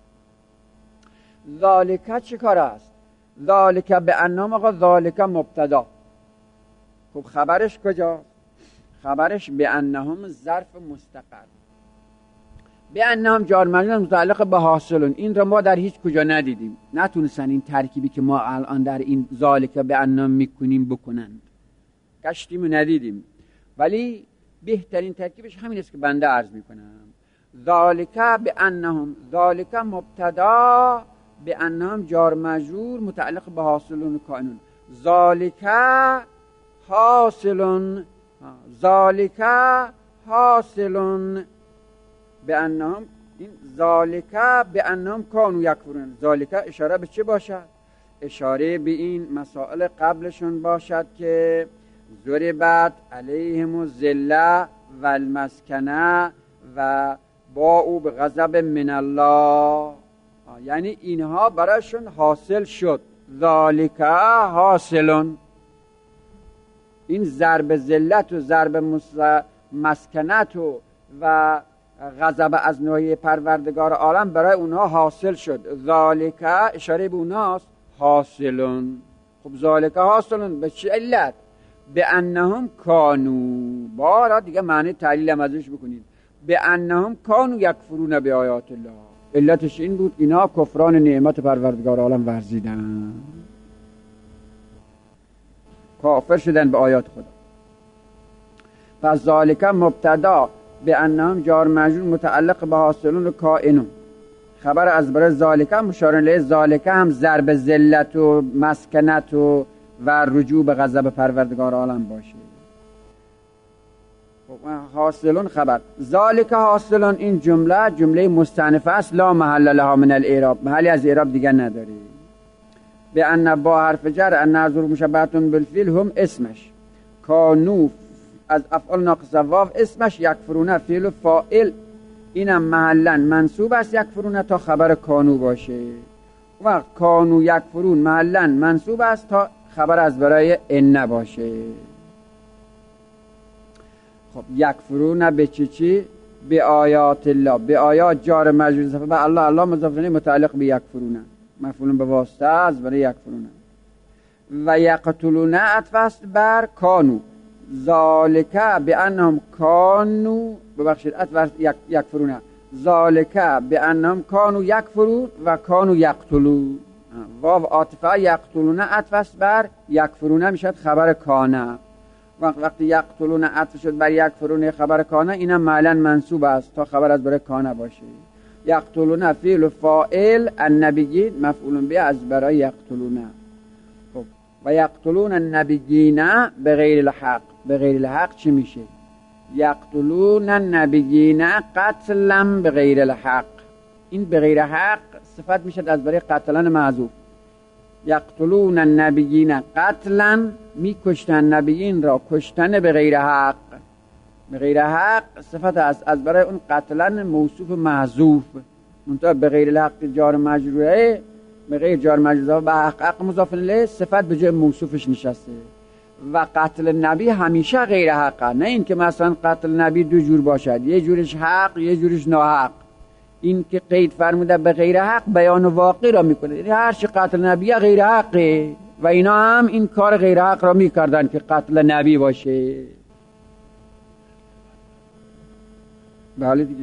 ذالک چه کار است؟ ذالک به انهم، آقا ذالک مبتدا. خب خبرش کجا؟ خبرش به انهم ظرف مستقر. به انهم جار مجرور متعلق به حاصلون، این را ما در هیچ کجا ندیدیم، نتونستن این ترکیبی که ما الان در این ذالک به انهم میکنیم بکنند، کشتیم ندیدیم. ولی بهترین ترکیبش همین است که بنده عرض میکنم. ذالک به انهم، ذالک مبتدا، به انهم جار مجرور متعلق به حاصلون کائنون. ذالک حاصلون، ذالک حاصلون به انهم، این ذالک به انهم کانوا یکفرون. ذالک اشاره به چه باشد؟ اشاره به این مسائل قبلشون باشد که ضربت علیهم الذله و المسکنه و باءوا بغضب من الله، یعنی اینها برایشون حاصل شد. ذالک حاصلون، این ضرب ذلت و ضرب مسکنت و و غضب از نوعی پروردگار عالم برای اونها حاصل شد. ذالک اشاره به اونهاست، حاصلون. خب ذالک حاصلون به چه علت؟ به انهم کانوا، بارا دیگه معنی تعلیل هم ازش بکنید. به انهم کانوا یکفرون به آیات الله، علتش این بود اینا کفران نعمت پروردگار عالم ورزیدن، کافر شدن به آیات خدا. پس ذالک مبتدا، به انهم جار مجرور متعلق به حاصلون کائنون، خبر از برای ذالک مشار الیه. ذالک هم ضرب ذلت و مسکنت و و رجوع به غضب پروردگار عالم باشه. حاصلون خبر. ذالک حاصلون، این جمله جمله مستأنفه است، لا محل لها من الاعراب، محلی از اعراب دیگر نداره. به ان با حرف جر ان نظر مشبهتون بالفعل هم اسمش، کانوا از افعال ناقصه واو اسمش، یکفرون فعل و فاعل، اینم محلا منصوب است یکفرون تا خبر کانوا باشه. وقت کانوا یکفرون محلا منصوب است تا خبر از برای ان باشه. خب یکفرون به چی چی؟ به آیات الله. به آیات جار مجرور اضافه به الله، الله مضاف الیه متعلق به یکفرون، مفعول به واسطه از برای یکفرون. و یقتلون عطف است بر کانوا. ذالک بانهم کانوا، ببخشید عطف یکفرون. ذالک بانهم کانوا یکفرون و کانوا یقتلون. واو عاطفه، یقتلون عطف است بر یکفرون میشد خبر کانه. وقت وقتی یقتلون عطف شد بر یکفرون خبر کانه، اینم معلن منصوب است تا خبر از برای کانه باشه. یقتلون فعل و فاعل، النبیین مفعول به از برای یقتلون. خب و یقتلون النبیین به غیر الحق. به غیر الحق چی میشه؟ یقتلون النبیین قتلا به غیر الحق. این به غیر حق صفت میشد از برای قتلن معذوف. یقتلون النبیین قتلا، میکشتن نبیین را کشتن به غیر حق. به غیر حق صفت است از برای اون قتلن موصوف معذوف، منتها به غیر الحق جار مجروره، به غیر جار مجروره به حق حق مضاف الیه، صفت به جای موصوفش نشسته. و قتل نبی همیشه غیر حقه، نه این که مثلا قتل نبی دو جور باشد، یه جورش حق یه جورش ناحق. این که قید فرموده به غیر حق بیان واقع را میکنه، یعنی هر چی قتل نبی غیر حقه و اینا هم این کار غیر حق را میکردن که قتل نبی باشه. بله دیگه.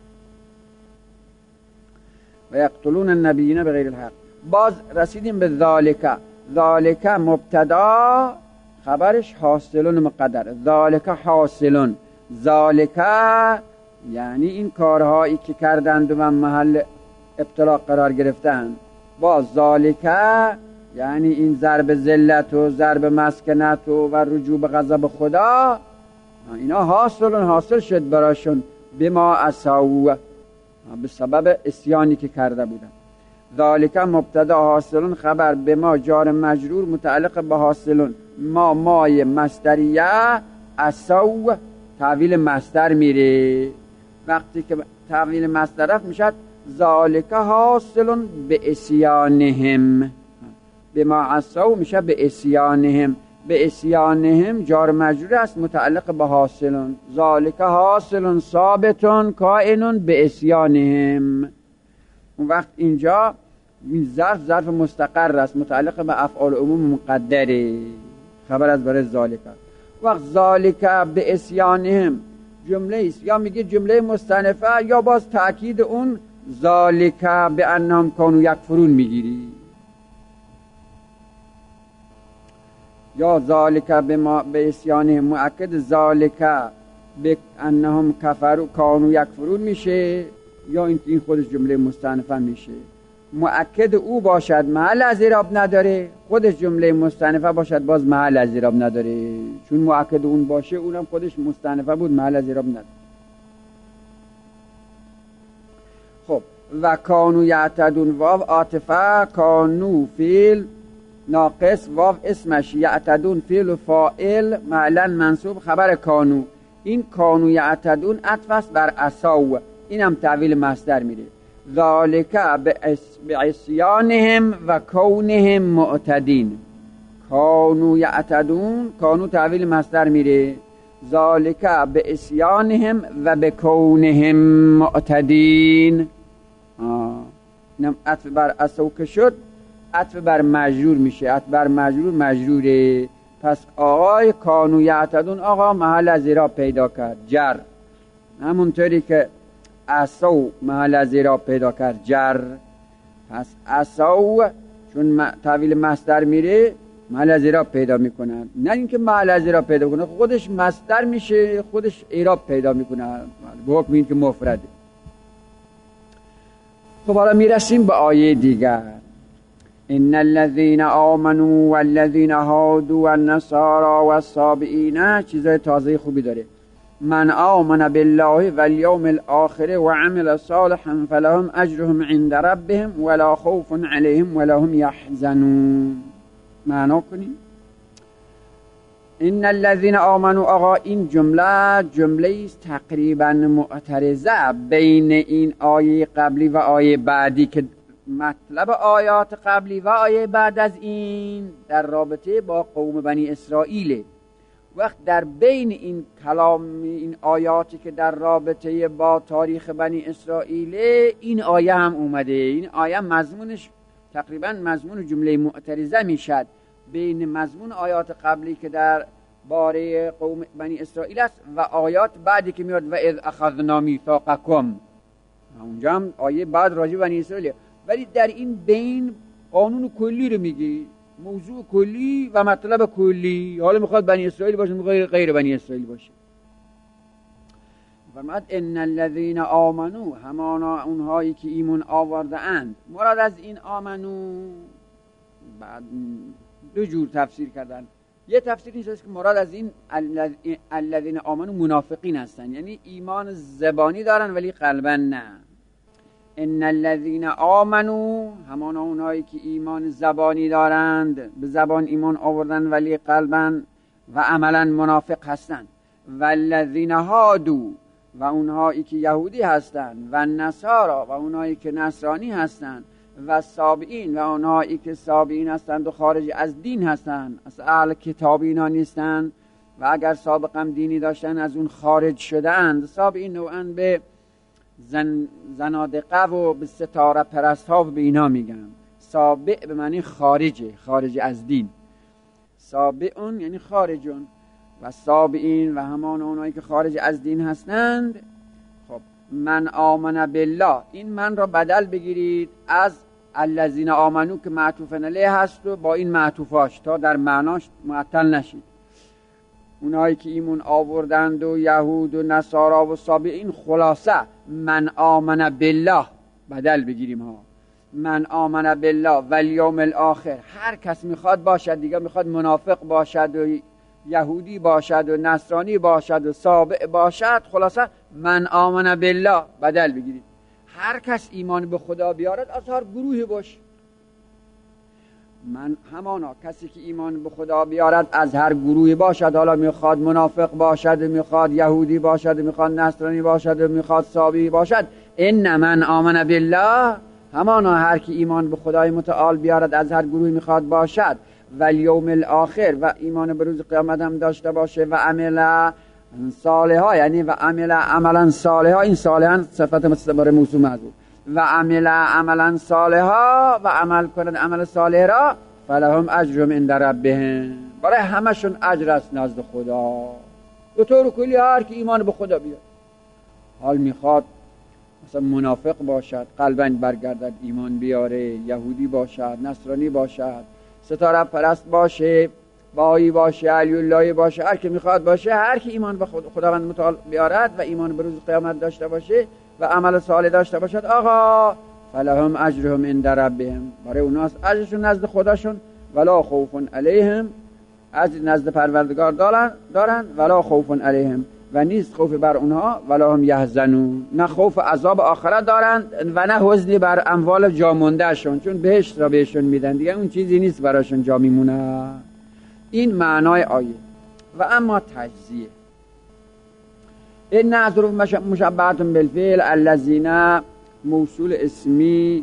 و یقتلون النبیین به غیر الحق. باز رسیدیم به ذالک. ذالک مبتدا، خبرش حاصلون مقدر. ذالک حاصلون. ذالک یعنی این کارهایی که کردند و محل ابتلا قرار گرفتند. با ذالک یعنی این ضرب ذلت و ضرب مسکنت و, و رجوع به غضب خدا، اینا حاصلون حاصل شد براشون بما عصوا، به سبب عصیانی که کرده بودن. ذالک مبتدا، حاصلون خبر، بما جار مجرور متعلق به حاصلون. ما مای مصدریه، عصوا تعویل مصدر میره. وقتی که تعویل مصدر رفت میشد ذالک حاصلون به عصیانهم. بما عصوا میشه به اسیانهم. به اسیانهم جار مجرور است متعلق به حاصلون. ذالک حاصل ثابت کائن به اسیانهم. اون وقت اینجا این ظرف ظرف مستقر است متعلق به افعال عموم مقدره، خبر از برای ذالک. وقت ذالک به اسیانهم جمله است، یا میگه جمله مستأنفه یا باز تأکید اون ذالک به انهم کانوا یکفرون میگیری، یا ذالک به ما به اسیانهم مؤکد ذالک به انهم کفروا کانوا یکفرون میشه، یا این خودش جمله مستأنفه میشه. مؤکد او باشد محل از اعراب نداره، خودش جمله مستأنفه باشد باز محل از اعراب نداره، چون مؤکد اون باشه اونم خودش مستأنفه بود محل از اعراب نداره. خب و کانوا یعتدون واو عاطفه، کانوا فعل ناقص، واو اسمش، یعتدون فعل و فاعل معلن منصوب خبر کانوا. این کانوا یعتدون عطف است بر عصوا، اینم تعویل مصدر میره. ذالک بعصیانهم و کونهم معتدین. کانوا یعتدون کانوا تعویل مصدر میره، ذالک بعصیانهم و بکونهم معتدین. اینم عطف بر عصوا که شد عطف بر مجرور میشه، عطف بر مجرور مجروره. پس آقای کانوا یعتدون آقا محل از اعراب پیدا کرد جر، همونطوری که عصوا محل از اعراب پیدا کرد جر. پس عصوا چون تعویل مصدر میره محل از اعراب پیدا میکنه، نه اینکه محل از اعراب پیدا کنه، خودش مصدر میشه خودش اعراب پیدا میکنه به حکم این که مفرده. خب حالا میرسیم به آیه دیگر. ان الذين آمنوا والذين هادوا والنصارى والصابئين، چیزای تازه خوبی داره. من آمن بالله والیوم الآخر وعمل صالحا فلهم اجرهم عند ربهم ولا خوف عليهم ولا هم يحزنون. معنا کنیم ان الذين آمنوا. آقا این جمله جمله است تقریبا معترضه بین این آیه قبلی و آیه بعدی، که مطلب آیات قبلی و آیه بعد از این در رابطه با قوم بنی اسرائیل. وقت در بین این کلام این آیاتی که در رابطه با تاریخ بنی اسرائیل، این آیه هم اومده. این آیه مضمونش تقریبا مضمون جمله معترضه میشد بین مضمون آیات قبلی که در باره قوم بنی اسرائیل است و آیات بعدی که میاد و اذ اخذنا میثاقکم، اونجا هم آیه بعد راجع بنی اسرائیل، ولی در این بین قانون کلی رو میگی، موضوع کلی و مطلب کلی. حالا میخواد بنی اسرائیل باشه میخواد غیر بنی اسرائیل باشه. فرمود ان الذين آمنوا، همانا اونهایی که ایمان آورده اند. مراد از این آمنو بعد دو جور تفسیر کردن. یه تفسیر این است که مراد از این الذين آمنوا منافقین هستن، یعنی ایمان زبانی دارن ولی قلبا نه. ان الذين آمنوا، همانا اونهایی که ایمان زبانی دارند، به زبان ایمان آوردن ولی قلبا و عملا منافق هستند. والذین هادوا، و اونهایی که یهودی هستند، و نصارا، و اونهایی که نصرانی هستند، و سابئین، و اونهایی که سابئین هستند و خارج از دین هستند، از اهل کتاب اینا نیستند و اگر سابقا دینی داشتن از اون خارج شدند. سابئین نوعاً به زن زنادقه و به ستاره پرست ها و به اینا میگن. سابع به معنی خارجه، خارج از دین. سابعون یعنی خارجون، و سابعین و همان اونایی که خارج از دین هستند. خب من آمن بالله، این من را بدل بگیرید از الذین آمنو که معطوف علیه هست و با این معطوفاش تا در معناش معطل نشید. اونایی که ایمون آوردند و یهود و نصارا و سابئین، خلاصه من آمن بالله بدل بگیریم ها. من آمن بالله والیوم الاخر، هر کس میخواد باشد دیگه، میخواد منافق باشد و یهودی باشد و نصرانی باشد و سابع باشد، خلاصه من آمن بالله بدل بگیریم. هر کس ایمان به خدا بیارد از هر گروه باشه. من همانا کسی که ایمان به خدا بیارد از هر گروهی باشد، حالا میخواد منافق باشد، میخواد یهودی باشد، میخواد نصرانی باشد، میخواد سابی باشد. ان من آمن بالله همانا هر کی ایمان به خدای متعال بیارد از هر گروهی میخواد باشد و الیوم الاخر و ایمان به روز قیامت هم داشته باشه و عمل صالحا، یعنی و عمل عملا صالحا، این صالحا صفت مستمر موصول محذوف، و عمل عملا صالحا و عمل کنند عمل صالح را فلهم اجرهم عند ربهم، برای همشون اجر است نزد خدا. به طور کلی هر کی ایمان به خدا بیاد، حال میخواد مثلا منافق باشد قلباً برگردد ایمان بیاره، یهودی باشد، نصرانی باشد، ستاره پرست باشه، بهایی باشه، علی الله باشه، هر کی میخواد باشه، هر کی ایمان به خداوند متعال بیارد و ایمان به روز قیامت داشته باشه و عمل صالح داشته باشد، آقا فلهم اجرهم عند ربهم، برای اوناست اجرشون نزد خداشون، ولا خوف علیهم، اجر نزد پروردگار دارن دارن ولا خوف علیهم، و نیست خوف بر اونها، ولا هم یحزنون، نه خوف عذاب آخرت دارن و نه حزنی بر اموال جا مونده شون، چون بهشت را بهشون میدن دیگه، اون چیزی نیست براشون جا میمونه. این معنای آیه. و اما تجزیه، این نظر مشبهت بالفعل الذین موصول اسمی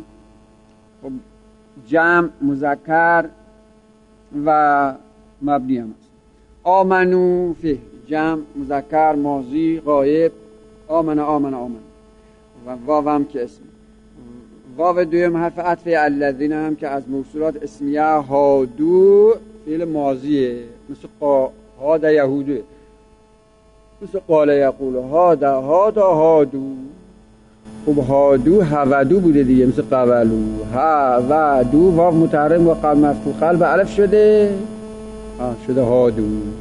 جمع مذکر و مبنی هم است. آمنو فی جمع مذکر ماضی غایب، آمن آمن آمن، و واو هم که اسم، واو دویم حرف عطف الذین هم که از موصولات اسمیه، هادو فعل ماضیه، مثل قا هاد یهودو، مثل قال یقول هاد هاد هادو، خب هادو هودو بوده دیگه، مثل قولو هودو، واو متحرک و قلب مفتوح قلب الف شده، آه شده هادو.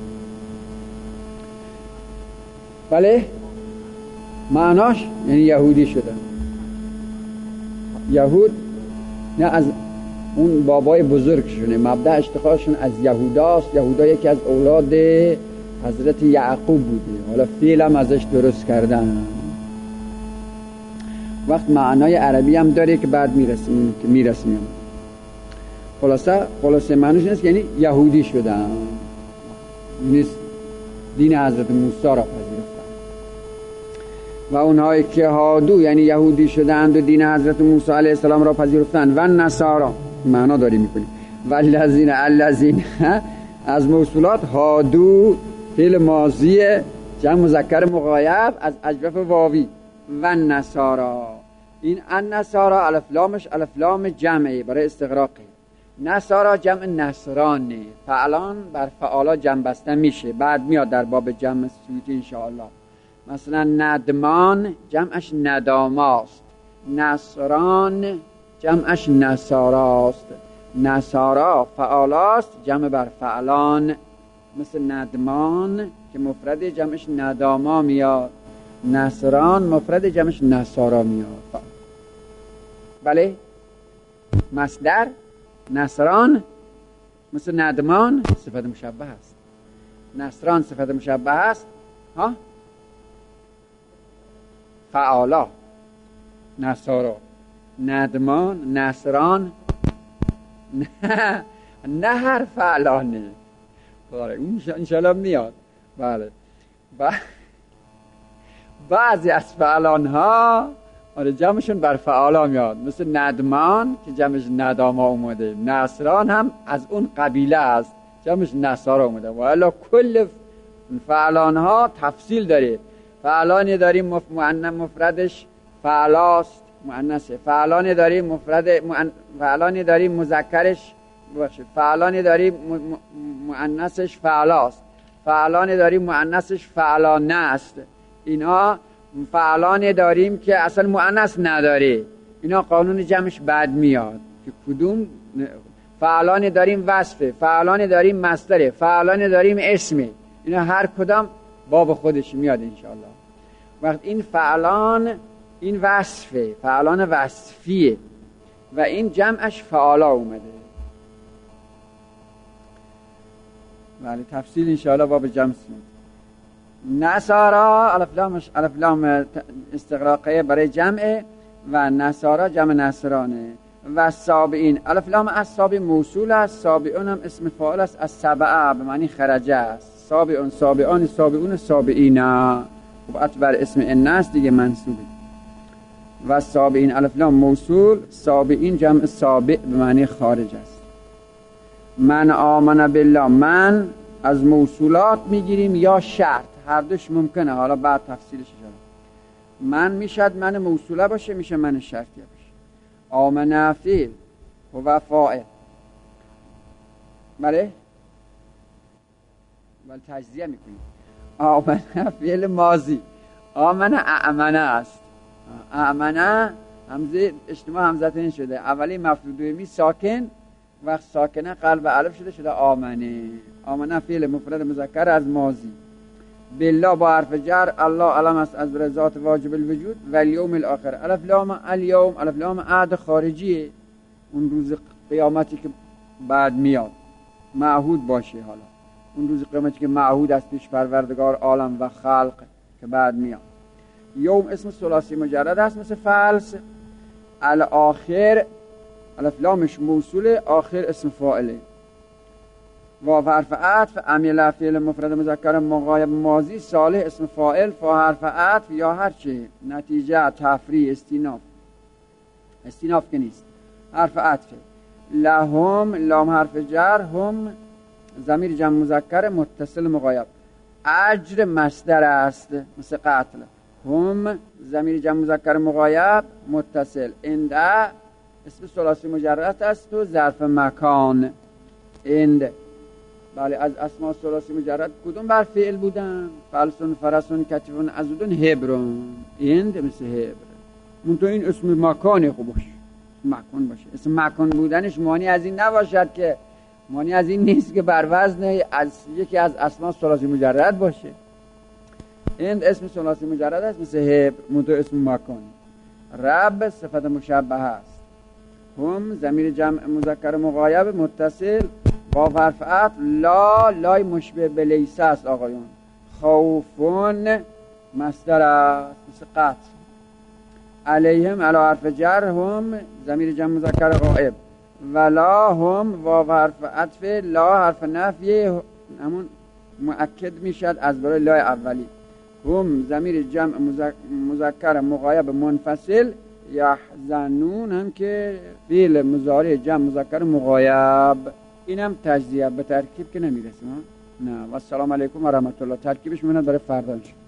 بله معناش یعنی یهودی شدن. یهود نه از اون بابای بزرگشونه، مبدأ اشتقاقشون از یهوداست. یهودا یکی از اولاد حضرت یعقوب بوده، حالا فعل هم ازش درست کردن. وقت معنای عربی هم داره که بعد میرسیم که میرسیم. خلاصه خلاصه معنیش نیست یعنی یهودی شدن، نیست دین حضرت موسی را پذیرفتن. و اونهایی که هادو یعنی یهودی شدند و دین حضرت موسی علیه السلام را پذیرفتند، و نصارا معنا داری میکنیم، و الذین الذین از موصولات هادو فعل ماضی جمع مذکر مغایب از اجوف واوی، و نصارا، این ان نصارا الف لامش الف لام جمعه برای استغراقه، نصارا جمع نصرانه، فعلان بر فعالا جمع بسته میشه، بعد میاد در باب جمع سویتی انشاءالله. مثلا ندمان جمعش نداماست، نصران جمعش نصاراست، نصارا فعالاست جمع بر فعلان، مثل ندمان که مفرد جمعش نداما میاد، نصران مفرد جمعش نصارا میاد. بله مصدر نصران مثل ندمان صفت مشبه است، نصران صفت مشبه است، ها فعالا نصارا، ندمان نصران نه نه هر فعلانه، اون انشالله میاد. بله بعضی از فعلان ها آره جمعشون بر فعالا میاد، مثل ندمان که جمعش نداما اومده، نصران هم از اون قبیله است جمعش نصارا اومده. و الا کل فعلان ها تفصیل داره، فعلانی داریم مفردش فعلاست مؤنثه، فعلانی داریم مفرد مؤن... فعلانی داریم مذکرش باشه، فعلانی داریم مؤنثش فعلاست، فعلانی داریم مؤنثش فعلانه است، اینا فعلانی داریم که اصلا مؤنث نداره، اینا قانون جمعش بعد میاد که کدوم. فعلانی داریم وصفه، فعلانی داریم مصدره، فعلانی داریم اسمه، اینا هر کدام باب خودش میاد انشاءالله. وقت این فعلان این وصفه، فعلان وصفیه و این جمعش فعالا اومده. ولی تفصیل انشاءالله باب جمع سمید. نصارا الف لامش الف لام استغراقیه برای جمعه و نصارا جمع نصرانه. و سابعین الف لام از سابع موصول است، سابعون هم اسم فاعل است، از سبعه به معنی خرجه است، سابعون سابعان سابعون سابعینا، خب بر اسم ان است دیگه منصوبه. و سابعین الف لام موصول، سابعین جمع سابع به معنی خارج است. من آمن بالله، من از موصولات میگیریم یا شرط، هر دوش ممکنه، حالا بعد تفصیلش اشاره. من میشد من موصوله باشه، میشه من شرطیه باشه. آمن فعل و فاعل، بله ولی تجزیه میکنیم. آمن فعل ماضی، آمن اعمنه است. اعمنه همزه اجتماع همزتین شده، اولی مفعول دومی ساکن، وقت ساکنه قلب الف شده شده آمنه. آمنه فعل مفرد مذکر از ماضی. بالله با حرف جر، الله علم است از ذات واجب الوجود، و الیوم الاخر. الف لام الیوم، الف لام عهد خارجیه، اون روز قیامتی که بعد میاد معهود باشه. حالا اون روز قیامتی که معهود است پیش پروردگار عالم و خلق که بعد میاد. یوم اسم ثلاثی مجرد است مثل فلس. الاخر الف لامش موصوله، آخر اسم فاعله. واو حرف عطف، امیل فعل مفرد مذکر مغایب ماضی، صالح اسم فاعل، فا حرف عطف یا هر چه نتیجه تفریع استیناف، استیناف که نیست، حرف عطف. لهم لام حرف جر، هم ضمیر جمع مذکر متصل مغایب. اجر مصدر است مثل قتل. هم ضمیر جمع مذکر مغایب متصل. اند اسم ثلاثی مجرد است و ظرف مکان. اند بله از اسماء ثلاثی مجرد کدوم بر فعل بودن؟ فلسون، فرسون، کتفون، ازودون، هبرون. اند مثل هبر. منتها این اسم مکان خوب باشه، مکان باشه. اسم مکان بودنش معنی از این نباشد که معنی از این نیست که بر وزن از یکی از اسماء ثلاثی مجرد باشه. اند اسم ثلاثی مجرد است مثل هبر، منتها اسم مکان. رب صفت مشبه است. هم ضمیر جمع مذکر مغایب متصل با حرف عطف. لا لای مشبه به لیس است آقایون. خوفون مصدر است مثل قتل. علیهم علی حرف جر، هم ضمیر جمع مذکر غائب. ولا هم واو حرف عطف، لا حرف نفی همون مؤکد میشد از برای لای اولی. هم ضمیر جمع مذکر مغایب منفصل. یحزنون هم که فعل مضارع جمع مذکر مغایب. اینم تجزیه به ترکیب که نمیرسیم. نه. و السلام علیکم و رحمت الله. ترکیبش میمونه برای فردا.